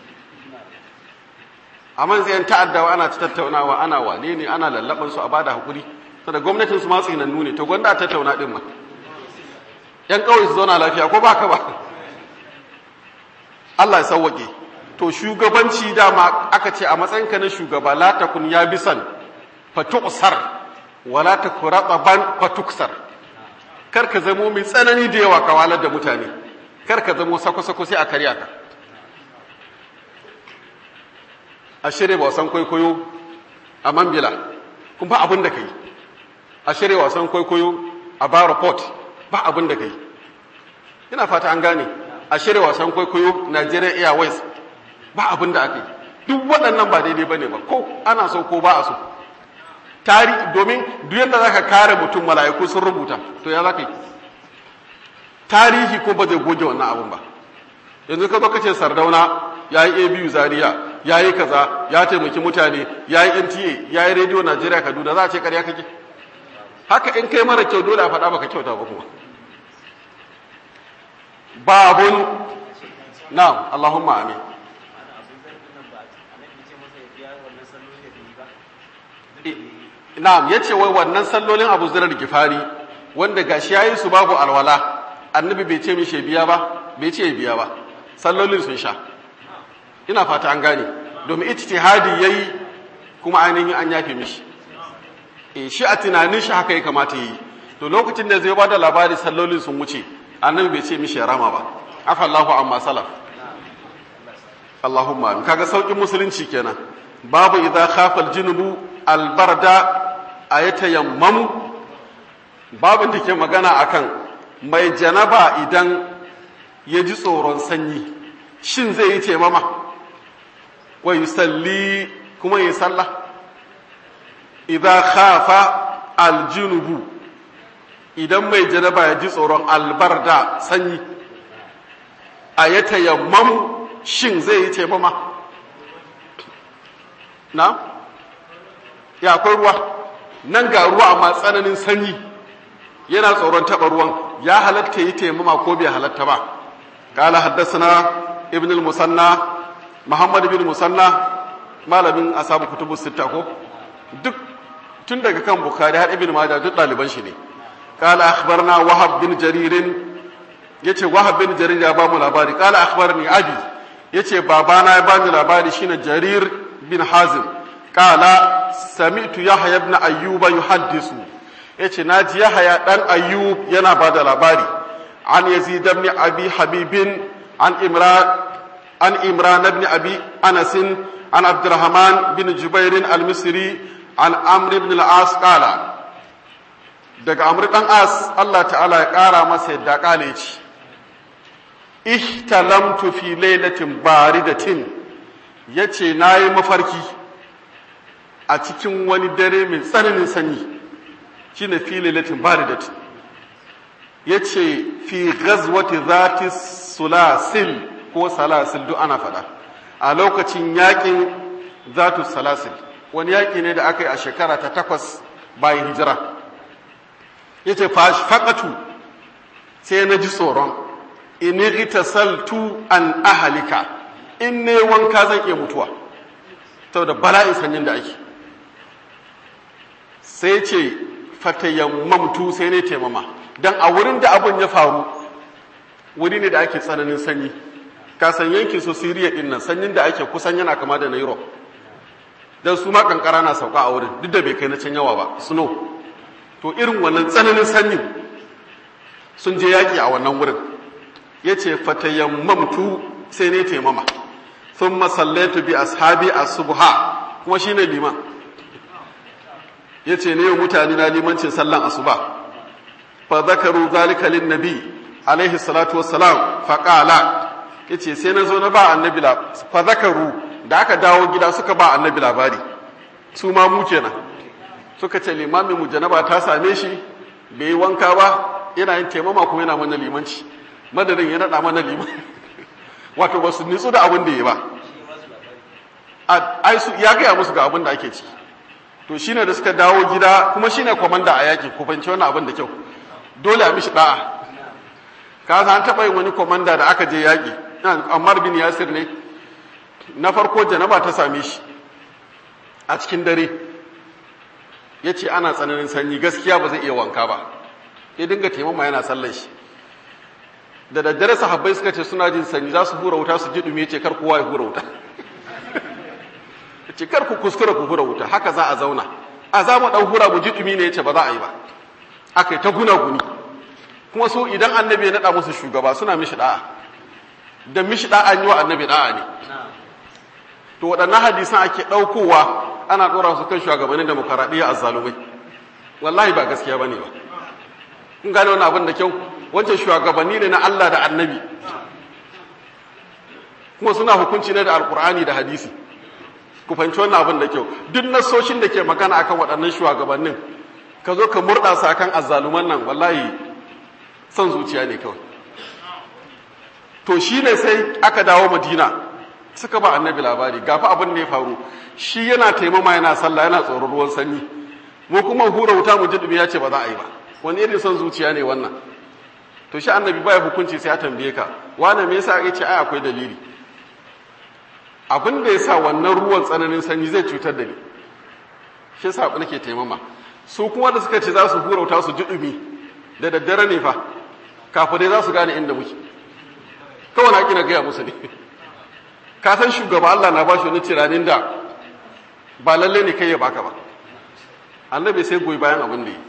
S1: Amma sai an ta'addawa ana ta tattaunawa ana wane ne ana lallaban su a bada hakuri saboda gwamnatin su ma tsinannu ne to gwanda tattauna din ma. Yan kawai su zauna lafiya ko baka ba. Allah ya sauwake. To shugabanci dama aka ce a matsayinka na shugaba la takun ya bisan fatuqsar wala takurataban fatuksar. Kar ka zamo mai tsanani da yawa ka walar da mutane. Kar ka zamo sako-sako sai a karya ka. A shirya wasan kwaikwayo a Mambila kun ba abin da kai. A shirya wasan kwaikwayo a Baro Port ba abin da kai. Ina fata an gane. A shirya wasan kwaikwayo Nigeria Airways ba abin da aka yi. Duk waɗannan ba daidai ba ne ba ko ana so ko ba a so. Domin duk yadda za ka kare mutum mala'iku sun rubuta to ya za ka yi. Tarihi ko ba zai goge wannan abin ba. Yanzu ka zo ka ce Sardauna ya yi ABU Zaria ya yi kaza ya taimaki mutane ya yi NTA ya yi Radio Nigeria Kaduna za a ce ƙarya kake. Haka in kai mara kyau dole a faɗa baka kyauta ba kuma. Babun na'am Allahumma amin. Na'am yace wai wannan sallolin Abu Zar al-Ghifari wanda gashi yayi su babu alwala annabi bai ce mishi biya ba bai ce biya ba sallolin sun sha ina fata an gane domin ijtihadi yayi kuma ainihin an yafe mishi shi a tunanin shi haka ya kamata yi to lokacin da zai bada labari sallolin sun wuce annabi bai ce mishi rama ba afa Allahu amma salaf Allahumma kaga saukin musulunci kenan babu idza khafa al-junubu al-barda ayatayammamu babin da ke magana akan mai janaba idan ya ji tsoron sanyi shin zai yi taimama wa yusalli kuma yi sallah idza khafa al-junubu idan mai janaba ya ji tsoron albarda sanyi ayatayammamu shin zai yi taimama na ya akwai ruwa nan ga ruwa amma tsananin sanyi yana tsoron taɓa ruwan ya halatta yi taimama ko bai halatta ba kala haddasana ibn al-musanna muhammad ibn musanna malamin asabu kutubu sitta ko duk tun daga kan bukhari har ibn majah duk ɗaliban shi ne kala akhbarna wahab bin jaririn yace wahab bin jarir ya ba mu labari kala akhbarni abi yace babana ya bani labari shine jarir bin hazim kala sami'tu yahya ibn ayyuba yuhaddisu yace naji yahya dan ayyub yana bada labari an yazid ibn abi habibin an imran ibn abi anas an abdurrahman bin jubair al-misri an amr ibn al-as qala daga amr dan as Allah ta'ala ya kara masa yadda kale ci ihtalamtu fi lailatin baridatin yace nayi mafarki a cikin wani dare mai tsananin sanyi shine fi lailatin baridatin yace fi ghazwati zati sulasil ko salasil duk ana fada a lokacin yakin zatu salasil wani yaki ne da aka yi a shekara ta 8 bayan hijira yace faqatu sai na ji tsoron in ghtasaltu an ahlika in ne wanka zan iya mutuwa saboda bala'in sanyin da ake sai ce fatayammamtu sai ne taimama dan a wurin da abun ya faru wuri ne da ake tsananin sanyi ka san yankin su Syria din nan sanyin da ake kusan yana kama da na Europe dan su ma kankara na sauka a wurin duk da bai kai na can yawa ba snow to irin wannan tsananin sanyin sun je yaki a wannan wurin yace fatayammamtu sai ne taimama thumma sallaitu bi ashabi as-subha kuma shine liman yace ne mutane na limancin sallan asuba fa zakaru zalika lin nabi alaihi salatu wassalam fa qala yace sai nazo na ba annabi fa zakaru da aka dawo gida suka ba annabi labari su ma mu kenan suka ce limamin mu janaba ta same shi bai wanka ba yana yin taimama kuma yana mana limanci madadin ya naɗa mana liman wato ba su nitsu da abin da ya ba ya gaya musu ga abin da ake ciki to shine da suka dawo gida kuma shine kwamanda a yaƙi ku fahimci wannan abin da kyau dole a mishi da'a ka san an taɓa yin wani kwamanda da aka je yaƙi Ammar bin Yasir ne na farko janaba ta same shi a cikin dare ya ce ana tsananin sanyi gaskiya ba zai iya wanka ba ya dinga taimama yana sallan shi da daddare sahabbai suka ce suna jin sanyi za su hura wuta su ji dumi ya ce kar kowa ya hura wuta ya ce kar ku kuskura ku hura wuta haka za a zauna a za mu ɗan hura mu ji dumi ne ya ce ba za a yi ba aka yi ta guna-guni kuma su idan annabi ya naɗa musu shugaba suna mishi da'a da mishi da'a yi wa annabi da'a ne to waɗannan hadisan ake ɗaukowa ana ɗora su kan shugabannin demokaradiyya a zalumai wallahi ba gaskiya ba ne ba kun gane wani abin da kyau wancan shugabanni ne na Allah da annabi kuma suna hukunci ne da alkur'ani da hadisi ku fahimci wannan abin da kyau duk nasoshin da ke magana akan waɗannan shugabannin ka zo ka murɗa su akan azzaluman nan wallahi son zuciya ne kawai to shi ne sai aka dawo madina suka ba annabi labari gafa abin da ya faru shi yana taimama yana sallah yana tsoron ruwan sanyi mu kuma hura wuta mu ji dumi ya ce ba za a yi ba wani irin son zuciya ne wannan to shi annabi baya hukunci sai ya tambaye ka wani me yasa ya ce ai akwai dalili abin da yasa wannan ruwan tsananin sanyi zai cutar da ni shi yasa nake taimama su kuma da suka ce za su hura wuta su ji dumi da daddare ne fa kafirai za su gane inda muke kawai na kina gaya musu ne ka san shugaba Allah na bashi wani tiranin da ba lalle ne kai ya baka ba annabi sai goyi bayan abin da yi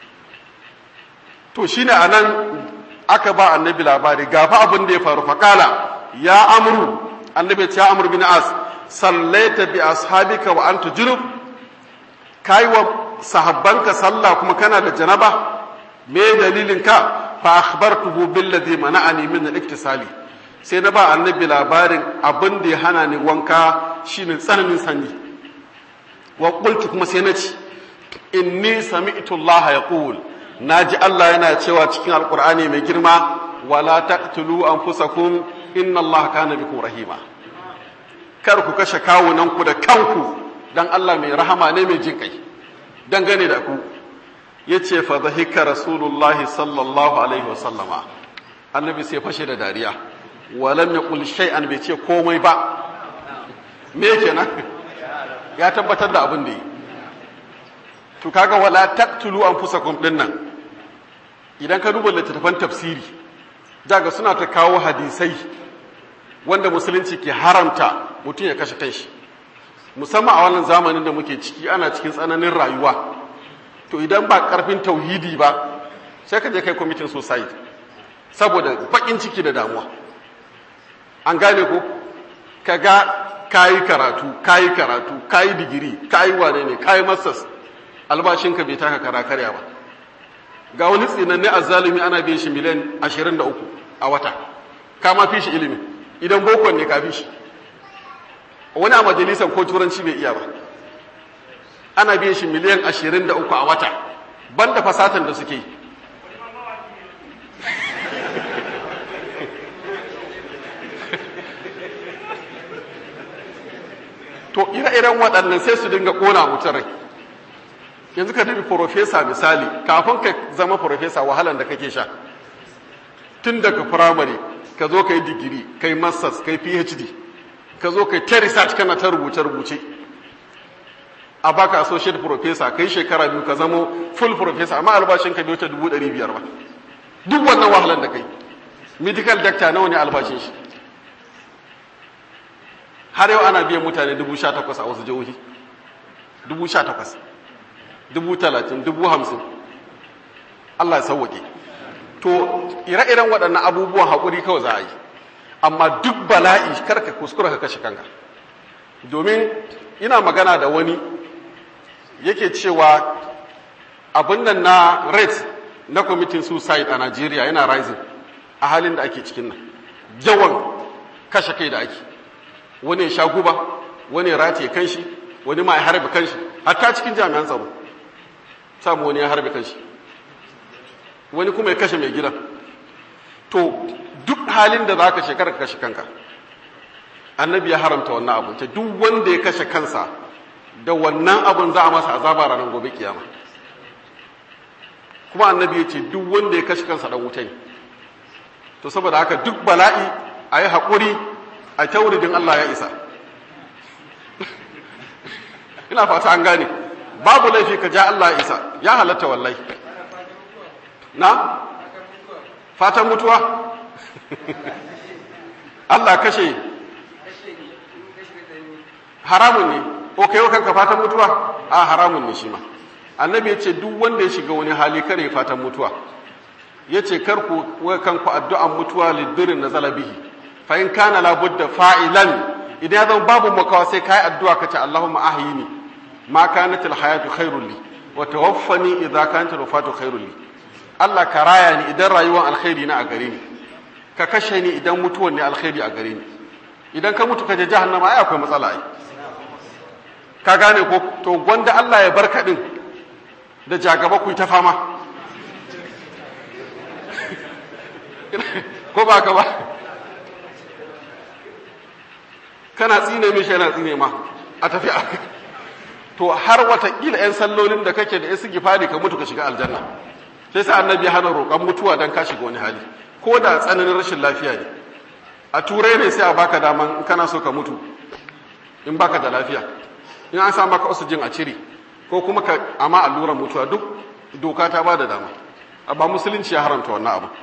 S1: to shine anan aka ba annabi labari gafa abin da ya faru faqala ya amru annabi ya amru bin as sallaita bi ashabika wa anta junub kai wa sahabbanka sallah kuma kana da janaba me dalilin ka fa akhbartuhu billadhi mana'ani min al-iktisali sai na ba annabi labarin abin da ya hana ni wanka shine tsananin sanyi wa qultu kuma sai na ci inni sami'tu Allah yaqul naji Allah yana cewa cikin alqur'ani mai girma wala taqtulu anfusakum inna Allah kana bikum rahima kar ku kashe kawunan ku da kanku dan Allah mai rahama ne mai jin kai dangane da ku yace fa dhahika rasulullahi sallallahu alaihi wasallama annabi sai fashe da dariya walam yaqul shay'an bai ce komai ba me kenan ya tabbatar da abin da yi to kaga wala taqtulu anfusakum dinnan idan ka duba littattafan tafsiri daga suna ta kawo hadisai wanda musulunci ke haramta mutum ya kashe kanshi musamman a wannan zamanin da muke ciki ana cikin tsananin rayuwa to idan ba karfin tauhidi ba sai ka je kai committing suicide saboda bakin ciki da damuwa an gane ko kaga kayi karatu kayi digiri kayi wane ne kayi masters albashinka bai taka kara karya ba ga wani tsinanne azzalumi ana biyan shi miliyan 23 a wata kama fi shi ilimi idan bokon ne ka fi shi wani a majalisar ko turanci bai iya ba ana biyan shi miliyan 23 a wata banda fasatan da suke yi to ire-iren waɗannan sai su dinga ƙona mutum rai yanzu ka dubi profesa misali kafin ka zama profesa wahalan da kake sha tun daga firamare ka zo ka yi digiri ka yi masters ka yi phd ka zo ka yi ta research kana ta rubuce-rubuce a baka associate professor ka yi shekara biyu ka zamo full professor amma albashin ka bai wuce 500 ba duk wannan wahalan da kai medical doctor nawa ne albashin shi har yau ana biyan mutane 18,000 a wasu jihohi 18,000 30,000 50,000 Allah ya sauwake to ire-iren waɗannan abubuwan haƙuri kawai za a yi amma duk bala'i karka kuskura ka kashe kanka domin ina magana da wani yake cewa abin nan na rate na committing suicide a Najeriya yana rising a halin da ake cikin nan yawan kashe kai da ake wani ya sha guba wani ya rataye kanshi wani ma ya harbe kanshi hatta cikin jami'an tsaro samu wani ya harbe kanshi wani kuma ya kashe mai gidan. To duk halin da za ka shekara ka kashe kanka, annabi ya haramta wannan abu, ta duk wanda ya kashe kansa da wannan abun za a masa azaba ranar gobe kiyama. Kuma annabi ya ce duk wanda ya kashe kansa dan wuta ne. To saboda haka duk bala'i a yi haƙuri a tauridin Allah ya isa. Ina fata an gane, babu laifi ka ja Allah ya isa, ya halatta wallahi. Na? Fatan mutuwa? Allah kashe haramun ne, o kai kanka fatan mutuwa? A haramun ne shi ma. Annabi ya ce duk wanda ya shiga wani hali kare fatan mutuwa. Ya ce karku kanku addu'an mutuwa liddirin na zalabihi, fa in kana labudda fa'ilan, idan ya zama babu makawa sai ka yi addu'a ka ce Allahumma ahyini ma kanat alhayatu khairul li wa tawaffani idza kanat alwafatu khairul li. Allah ka raya ni idan rayuwar alkhairi na a gare ni, ka kashe ni idan mutuwan ne alkhairi a gare ni. Idan ka mutu ka je jahannama ai akwai matsala ai. Ka gane ko? To gwanda Allah ya barka din da jagaba ku ta fama. Ko ba ka ba? Kana tsine mishi yana tsine ma a tafi a. To har watakila 'yan sallolin da kake da ya suke fadi ka mutu ka shiga aljanna. Sai sa annabi hana roƙon mutuwa don ka shiga wani hali, ko da tsananin rashin lafiya ne. A turai ne sai a baka daman in kana so ka mutu in baka da lafiya, in an sa maka oxygen a cire ko kuma ka amma alluran mutuwa, duk doka ta ba da dama, amma musulunci ya haramta wannan abu.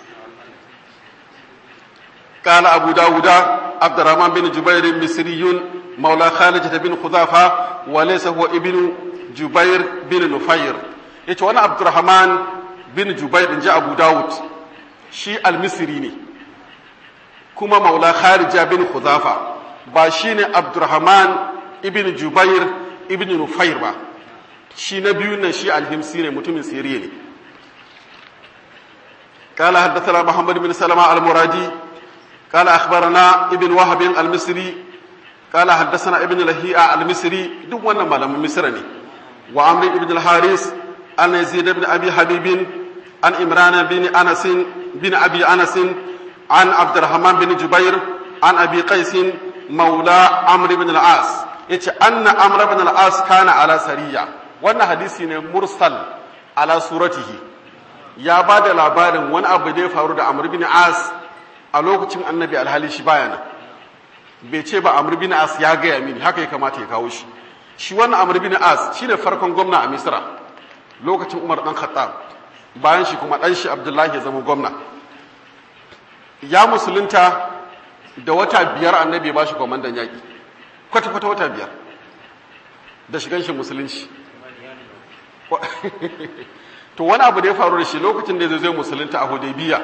S1: قال أبو داود عبد الرحمن بن جبير مصري مولى خالد بن خذافة وليس هو ابن جبير بن نفير. يتوانا عبد الرحمن بن جبير جاء أبو داود شي المصري كما مولى خالد بن خذافة باشين عبد الرحمن ابن جبير ابن نفير با شي نبينا شي الهمسي متوم سيري. قال حدثنا محمد بن سلمة المرادي قال أخبرنا ابن وهب المصري قال حدثنا ابن لهيئة المصري دو وانا مالم مصرني وعمرو بن الحارث عن يزيد بن أبي حبيب عن إمران بن أنس بن أبي أنس عن عبد الرحمن بن جبير عن أبي قيس مولى عمرو بن العاص يتي أن عمرو بن العاص كان على سرية وانا حديثي مرسل على صورته يا بعد labarin wani abu da ya faru da Amr bin As a lokacin annabi alhali shi baya nan, bai ce ba Amr bin As ya gaya mini, haka ya kamata ya kawo shi. Shi wannan Amr bin As shi ne farkon gwamna a Misra lokacin Umar dan Khattab, bayan shi kuma dan shi Abdullahi ya zama gwamna. Ya musulunta da wata biyar annabi ya bashi kwamandan yaƙi, kwata-kwata wata biyar da shigan shi musulunci. To wani abu da ya faru da shi lokacin da zai musulunta a Hudaybiya,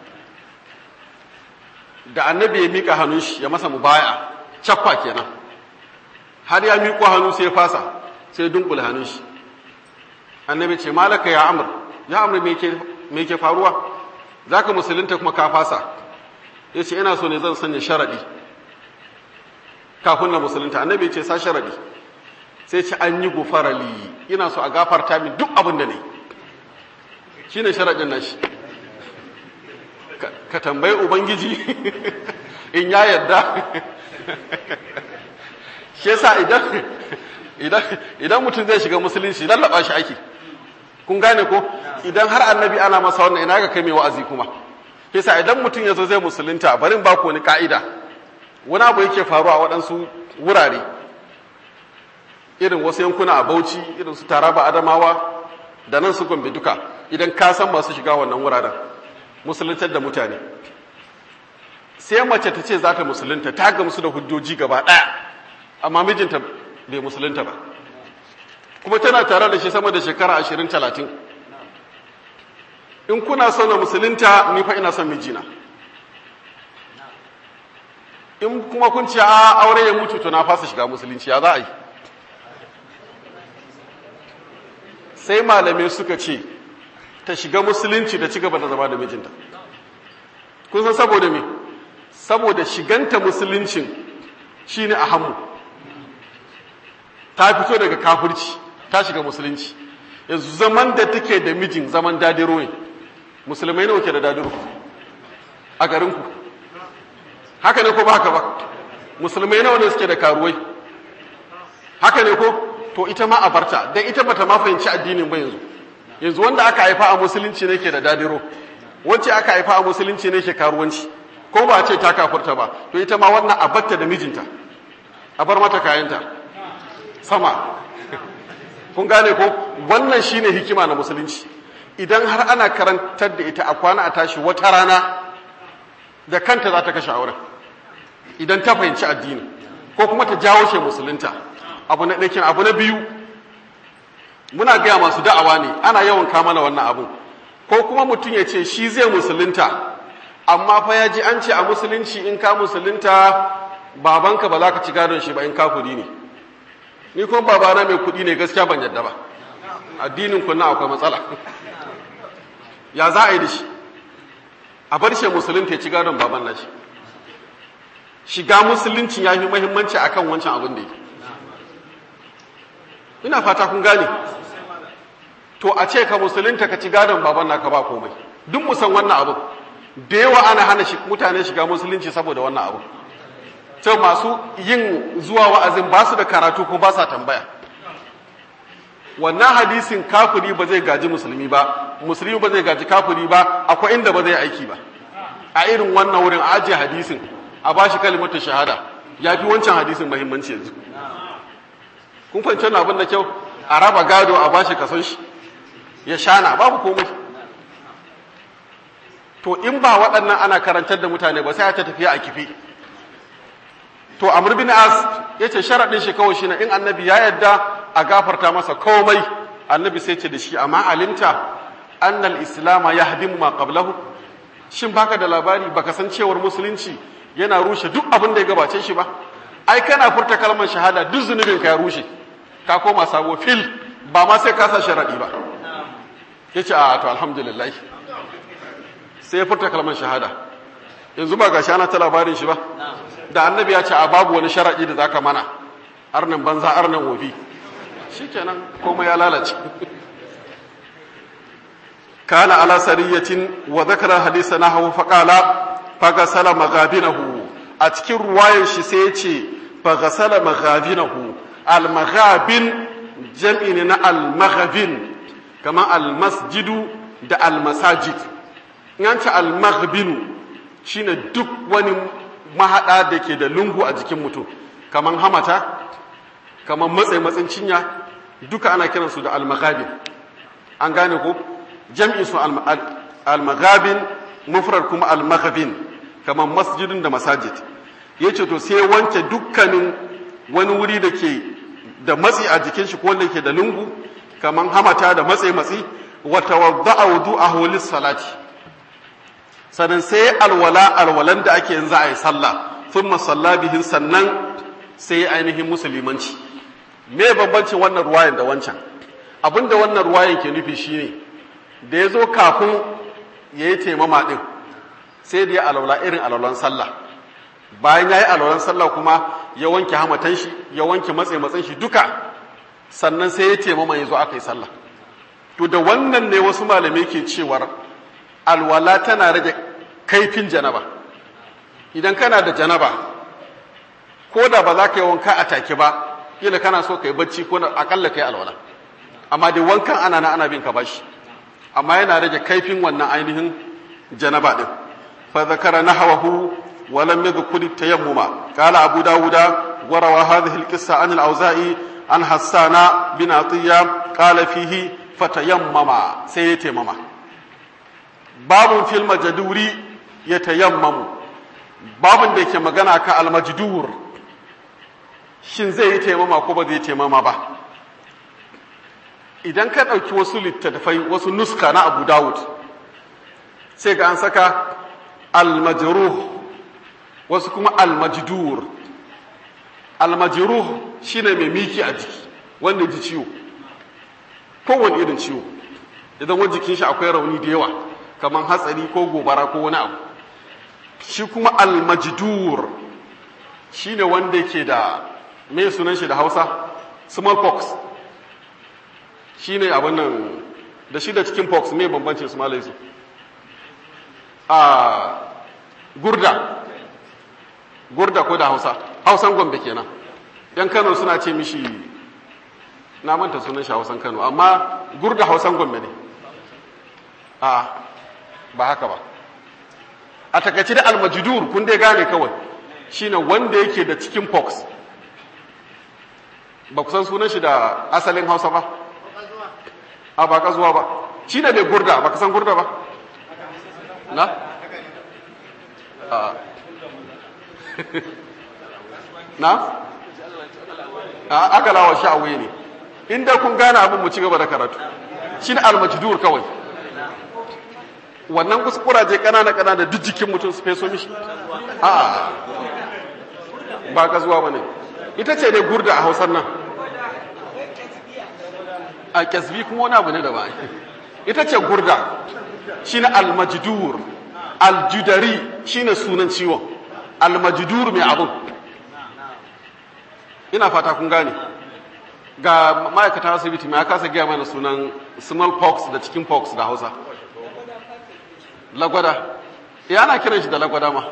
S1: da annabi ya mika hannun shi ya masa mubaya, cappa kenan, har ya miƙo hannu sai ya fasa, sai ya dunkule hannun shi. Annabi ce malaka ya Amr, ya Amr me ke faruwa, zaka musulunta kuma ka fasa. Ya ce ina so ne zan sanya sharadi kafin na musulunta. Annabi ce sa sharadi, sai ce an yi gufarali, ina so a gafarta min duk abin da ne. Shine sharadin nashi. Ka tambayi Ubangiji in ya yarda. Shi yasa idan mutum zai shiga musulunci lallaba shi ake. Kun gane ko? Idan har annabi ana masa wannan ina ga kai mai wa'azi kuma. Shi yasa idan mutum yazo zai musulunta, barin ba ku wani ka'ida. Wani abu yake faruwa a waɗansu wurare. Irin wasu yankuna a Bauchi, irin su Taraba, Adamawa, da nan su Gombe duka. Idan ka san masu shiga wannan wuraren. Musuluntar da mutane, sai mace ta ce za ta musulunta, ta gamsu da hujjoji gaba ɗaya, amma mijinta bai musulunta ba, kuma tana tare da shi sama da shekara 20-30. In kuna son na musulunta, ni fa ina son mijina. In kuma kun ce a aure ya mutu, to na fasa shiga musulunci, ya za a yi? Sai malamai suka ce ta shiga musulunci da ci gaba da zama da mijinta. Kun san saboda me? Saboda shiganta musuluncin shine a hannu. Ta fito daga kafirci, ta shiga musulunci. Yanzu zaman da take da mijin zaman dadiro ne. musulmai nawa ke da dadiro a garinku? Haka ne ko ba haka ba? Musulmai nawa ne suke da karuwai? Haka ne ko? To ita ma a barta, don ita bata ma fahimci addinin ba yanzu wanda aka haifa a musulunci ne ke da dadiro, wacce aka haifa a musulunci ne ke karuwanci, ko ba a ce ta kafurta ba, to ita ma wannan a batta da mijinta, a bar mata kayanta sama. Kun gane ko? Wannan shine hikima na musulunci. Idan har ana karantar da ita a kwana a tashi, wata rana da kanta za ta kashe auren idan ta fahimci addini, ko kuma ta jawo shi musulunta. Abu na ɗakin abu na biyu, muna gaya masu da'awa ne, ana yawan kama na wannan abu, ko kuma mutum ya ce shi zai musulunta, amma fa ya ji an ce a musulunci in ka musulunta babanka ba za ka ci gadon shi ba in kafiri ne. Ni kuma babana mai kuɗi ne, gaskiya ban yadda ba, addinin kunna akwai matsala. Ya za a yi da shi? A bar shi musulunta ya ci gadon baban nashi. Shiga musulunci ya fi muhimmanci akan wancan abin da yake. Ina fata kun gane. To a ce ka musulunta ka ci gadon baban naka ba komai. Duk musan wannan abin. Da yawa ana hana mutane shiga musulunci saboda wannan abin. Sai masu yin zuwa wa'azin ba su da karatu ko ba sa tambaya. Wannan hadisin kafiri ba zai gaji musulmi ba, musulmi ba zai gaji kafiri ba, akwai inda ba zai aiki ba. A irin wannan wurin a ajiye hadisin, a ba shi kalimatu shahada, ya fi wancan hadisin muhimmanci yanzu. Kun fahimci wannan abin da kyau? A raba gado a ba shi kason shi, ya shana, babu komai. To in ba waɗannan ana karantar da mutane ba sai ta tafiya a kifi. To Amr bin As yace sharadin shi kawai shine in annabi ya yadda a gafarta masa komai, annabi sai ce da shi amma alimta annal islam yahdimu ma qablahu, shin baka da labari baka san cewar musulunci yana rushe duk abin da ya gabace shi ba? Ai kana furta kalmar shahada duk zunubin ka ya rushe, ka koma sabo fil, ba ma sai ka sa sharadi ba. Yace a to alhamdulillah, sai ya furta kalmar shahada. Yanzu ba gashi ana ta labarin shi ba, da annabi ya ce a babu wani sharadi da zaka mana, arnan banza arnan wofi, shikenan komai ya lalace. Kana ala sariyatin wa zakara hadisa nahu faqala faghasala maghabinahu, a cikin ruwayar shi sai ya ce faghasala maghabinahu. Al maghabin jam'i ne na al maghabin, kamar al masjidu da al masajid. In an ce al maghabinu shine duk wani mahaɗa da ke da lungu a jikin mutum, kamar hamata, kamar matsayin cinya, duka ana kiransu da almaghabin. An gane ko? Jam'in su almaghabin, mufrad kuma almaghabin, kamar masjidin da masajid. Yace to sai wanke dukkanin wani wuri da ke da matsi a jikin shi ko wanda ke da lungu, kamar hamata da matsi, wa tawadda'a wudu'ahu lis-salati. Sannan sai alwalan da ake yin za a yi sallah, thumma salla bihin, sannan sai ainihin musulmanci. Me bambancin wannan ruwayan da wancan? Abinda wannan ruwayan ke nufi shine da ya zo kafin ya yi taimama din, sai da ya alwala irin alwalan sallah. Bayan ya yi alwalan sallah kuma ya wanke hamatan shi, ya wanke matsin shi duka, sannan sai ya taimama ya zo aka yi sallah. To da wannan ne wasu malamai ke cewar alwala tana rage kaifin janaba. Idan kana da janaba, ko da ba za ka yi wanka a take ba, kila kana so ka yi bacci ko akalla ka yi alwala, amma dai wankan ana bin ka bashi, amma yana rage kaifin wannan ainihin janaba din. Fa zakara nahwahu wa lam yadhkur tayammuma. Qala Abu Dawuda wa rawa hadhihi al-qissa an al-Awza'i an Hassana bin Atiyya qala fihi fatayammama, sai ya taimama. Babun fil majduri ya tayammamu, babun da yake magana ka al-majdur, shin zai yi taimama ko ba zai taimama ba? Idan ka ɗauki wasu littattafai, wasu nuska na Abu Dawud, sai ga an saka al-majruh, wasu kuma al-majdur. Al-majruh shine mai miki a jiki, wanda ji ciwo, kowane irin ciwo, idan wani jikin shi akwai rauni da yawa, kamar hatsari ko gobara ko wani abu. Shi kuma al-majdur shine wanda yake da, me sunan shi da Hausa, smallpox. Shine abin nan da shi da chicken pox, me bambancin su malai su? a gurda ko da hausan Gombe kenan. Yan Kano suna ce mishi, na manta sunan shi hausan Kano, amma gurda hausan Gombe ne. Ba haka ba. A takaice da almajidur kun dai gane kawai, shine wanda yake da chicken pox. Ba ku san sunan shi da asalin Hausa ba? Ba kazuwa ba. Shi ne mai gurda, ba ka san gurda ba? Na? Na? Akalawa sha'awai ne. Inda kun gane abin mu ci gaba da karatu. Shi ne almajidur kawai. Wannan kuskuraje ƙanana da duk jikin mutum su feso mishi? Ba kazuwa ba ne. Ita ce dai gurda a Hausar nan. A kasbi kuma wani abu ne da ba. Ita ce gurda. Shi ne almajidur. Aljudari shi ne sunan ciwon. Almajidur mai abin. Ina fata kun gane. Ga ma'aikata asibiti mai kasa gaya mana sunan smallpox da chickenpox da Hausa. Lagwada. Ana kiran shi da lagwada ma.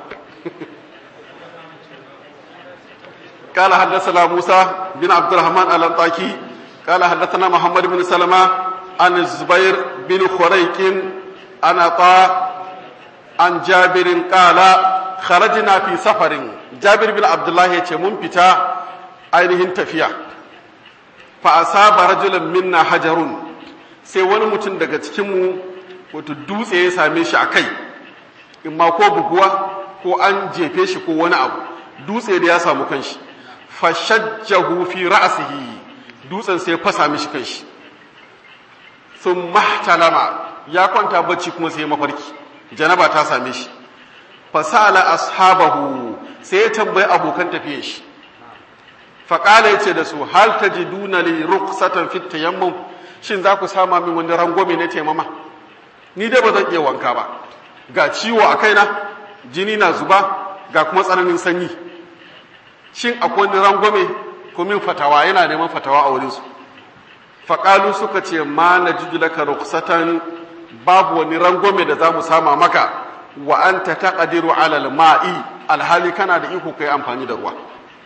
S1: قال حدثنا موسى بن عبد الرحمن الانطاكي قال حدثنا محمد بن سلمة عن الزبير بن خريك عن عطاء عن جابر قال خرجنا في سفر جابر بن عبد الله يتي mun fita ainihin tafiya fa asaba rajulun minna hajarun sai wani mutum daga cikin mu wato dutse ya same shi akai in ma ko buguwa ko an jefe shi ko wani abu dutse da ya samu kanshi fashajjahu fi ra'sihi dutsen sai fasa mishi kanshi thumma ihtalama ya kwanta bacci kuma sai mafarki janaba ta same shi fasala ashabahu sai ya tambayi abokan tafiyar shi faqala yace da su hal tajiduna li ruqsatan fi tayammum shin za ku sama min wani rangwame na taimama ni dai ba zan iya wanka ba ga ciwo a kaina jini na zuba ga kuma tsananin sanyi shin akwai wani rangwame ko min fatawa yana neman fatawa a wurinsu faƙalu suka ce ma na ji laka ruksatan babu wani rangwame da za mu sama maka wa an ta taƙadiru alal ma'i alhali kana da iko kai amfani da ruwa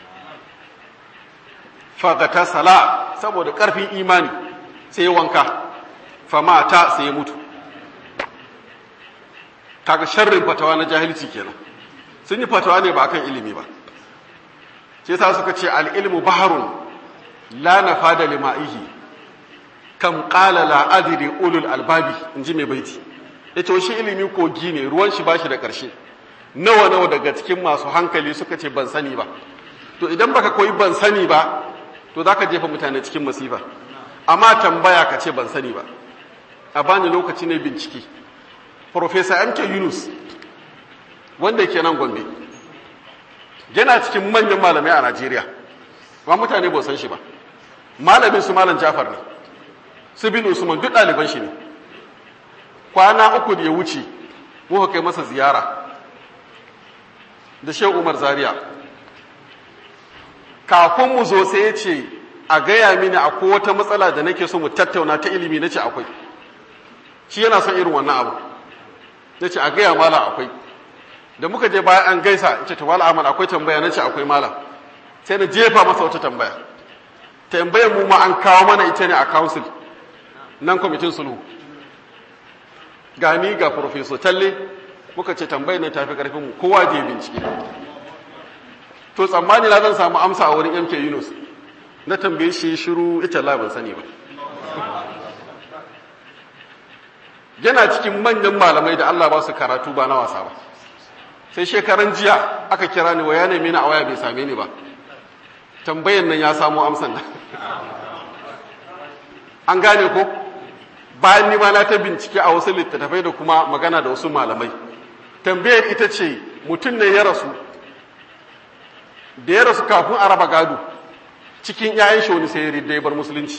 S1: fagata sala saboda ƙarfin imani sai wanka famata sai mutu kaga sharrin fatawa na jahilci kenan sun yi fatawa ne ba akan ilimi ba sai sa suka ce al'ilmu baharun la nafada lima'ihi kam qala la adri ulul albabi inji mai baiti yace shi ilimi kogi ne ruwan shi bashi da karshe nawa daga cikin masu hankali suka ce ban sani ba to idan baka koyi ban sani ba to zaka jefa mutane cikin masifa amma tambaya ka ce ban sani ba a bani lokaci ne bincike Professor MK Yunus wanda yake nan Gombe yana cikin manyan malamai a Najeriya ba mutane ba san shi ba malamin su malam Jafar ne su bin Usman duk ɗaliban shi ne kwana 3 da ya wuce muka kai masa ziyara da Shehu Umar Zaria kafin mu zo sai ya ce a gaya mini akwai wata matsala da nake so mu tattauna ta ilimi nace akwai shi yana son irin wannan abu nace a gaya mala akwai da muka je bayan an gaisa ce ta wala amal akwai tambaya nace akwai malam sai na jefa masa wata tambaya tambayar mu ma an kawo mana ita ne a council nan kwamitin sulhu gani ga professor talle muka ce tambayar nan tafi karfin mu kowa je bincike to tsammani na zan samu amsa a wurin MK Yunus na tambaye shi shiru ita la ban sani ba yana cikin manyan malamai da Allah ba su karatu ba na wasa ba sai shekaran jiya aka kira ni waya ne mina a waya bai same ni ba tambayan nan ya samu amsan nan an gane ko bayan ni ma na ta bincike a wasu littattafai da kuma magana da wasu malamai tambayar ita ce mutum ne ya rasu da ya rasu kafin a raba gado cikin 'ya'yan shi wani sai ya bar musulunci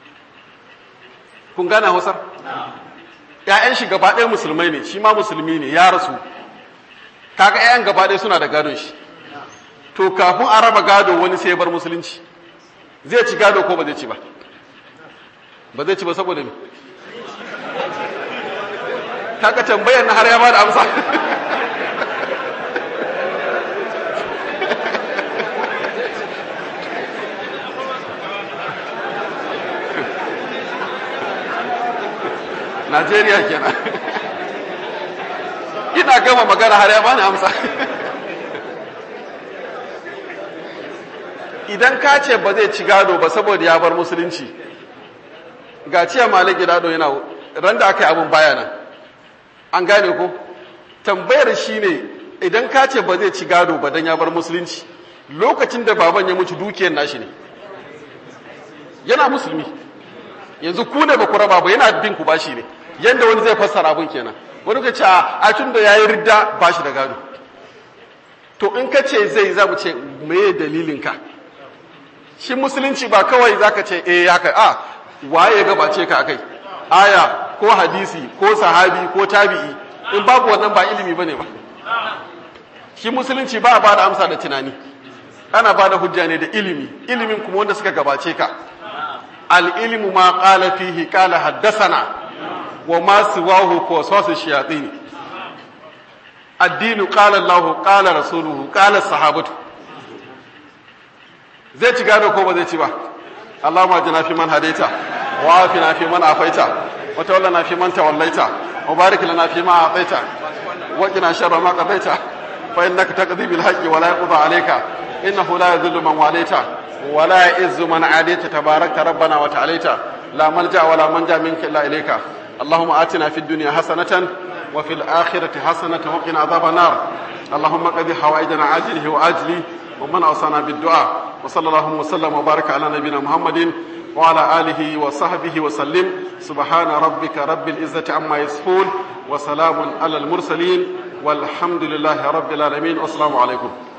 S1: kun gane hausar 'ya'yan shi gaba ɗaya musulmai ne shi ma musulmi ne ya rasu kaga 'ya'yan gaba ɗaya suna da gadon shi to kafin a raba gado wani sai ya bar musulunci zai ci gado ko ba zai ci ba ba zai ci ba saboda me kaga tambayar na har ya bada amsa Najeriya kenan ina gama magana har ya bani amsa idan ka ce ba zai ci gado ba saboda ya bar musulunci ga ciya malaki gado yana ran da aka yi abin bayanan an gane ko tambayar shi ne idan ka ce ba zai ci gado ba don ya bar musulunci lokacin da baban ya mutu dukiyar nashi ne yana musulmi yanzu ku ne ba ku raba ba yana bin ku bashi ne yanda wani zai fassara abin kenan wani ka ce a tun da ya yi ridda bashi da gado to in ka ce zai za mu ce meye dalilinka shi musulunci ba kawai za ka ce haka waye gabace ka akai aya ko hadisi ko sahabi ko tabi'i in babu wannan ba ilimi bane ba shi musulunci ba ba da amsa da tunani ana ba da hujja ne da ilimi ilimin kuma wanda suka gabace ka al ilmu ma qala fihi qala haddathana wa ma siwahu ko wasu shayatin addinu qala Allah qala rasuluhu qala sahabatu zai ci gado ko ba zai ci ba Allahumma ajina fi man hadaita wa afina fi man afaita wa tawallana fi man tawallaita wa barik lana fi ma ataita wa qina sharra ma qadaita fa innaka taqdi bil haqqi wa la yuqda alayka innahu la yadhillu man walaita wa la yu'izzu man adaita tabarakta rabbana wa ta'alaita la malja wa la manja minka illa ilayka Allahumma atina fid dunya hasanatan wa fil akhirati hasanatan wa qina adhaban nar Allahumma qadi hawaijana ajlihi wa ajli ومن أوصانا بالدعاء وصلى الله وسلم وبارك على نبينا محمد وعلى آله وصحبه وسلم سبحان ربك رب العزة عما يصفون وسلام على المرسلين والحمد لله رب العالمين والسلام عليكم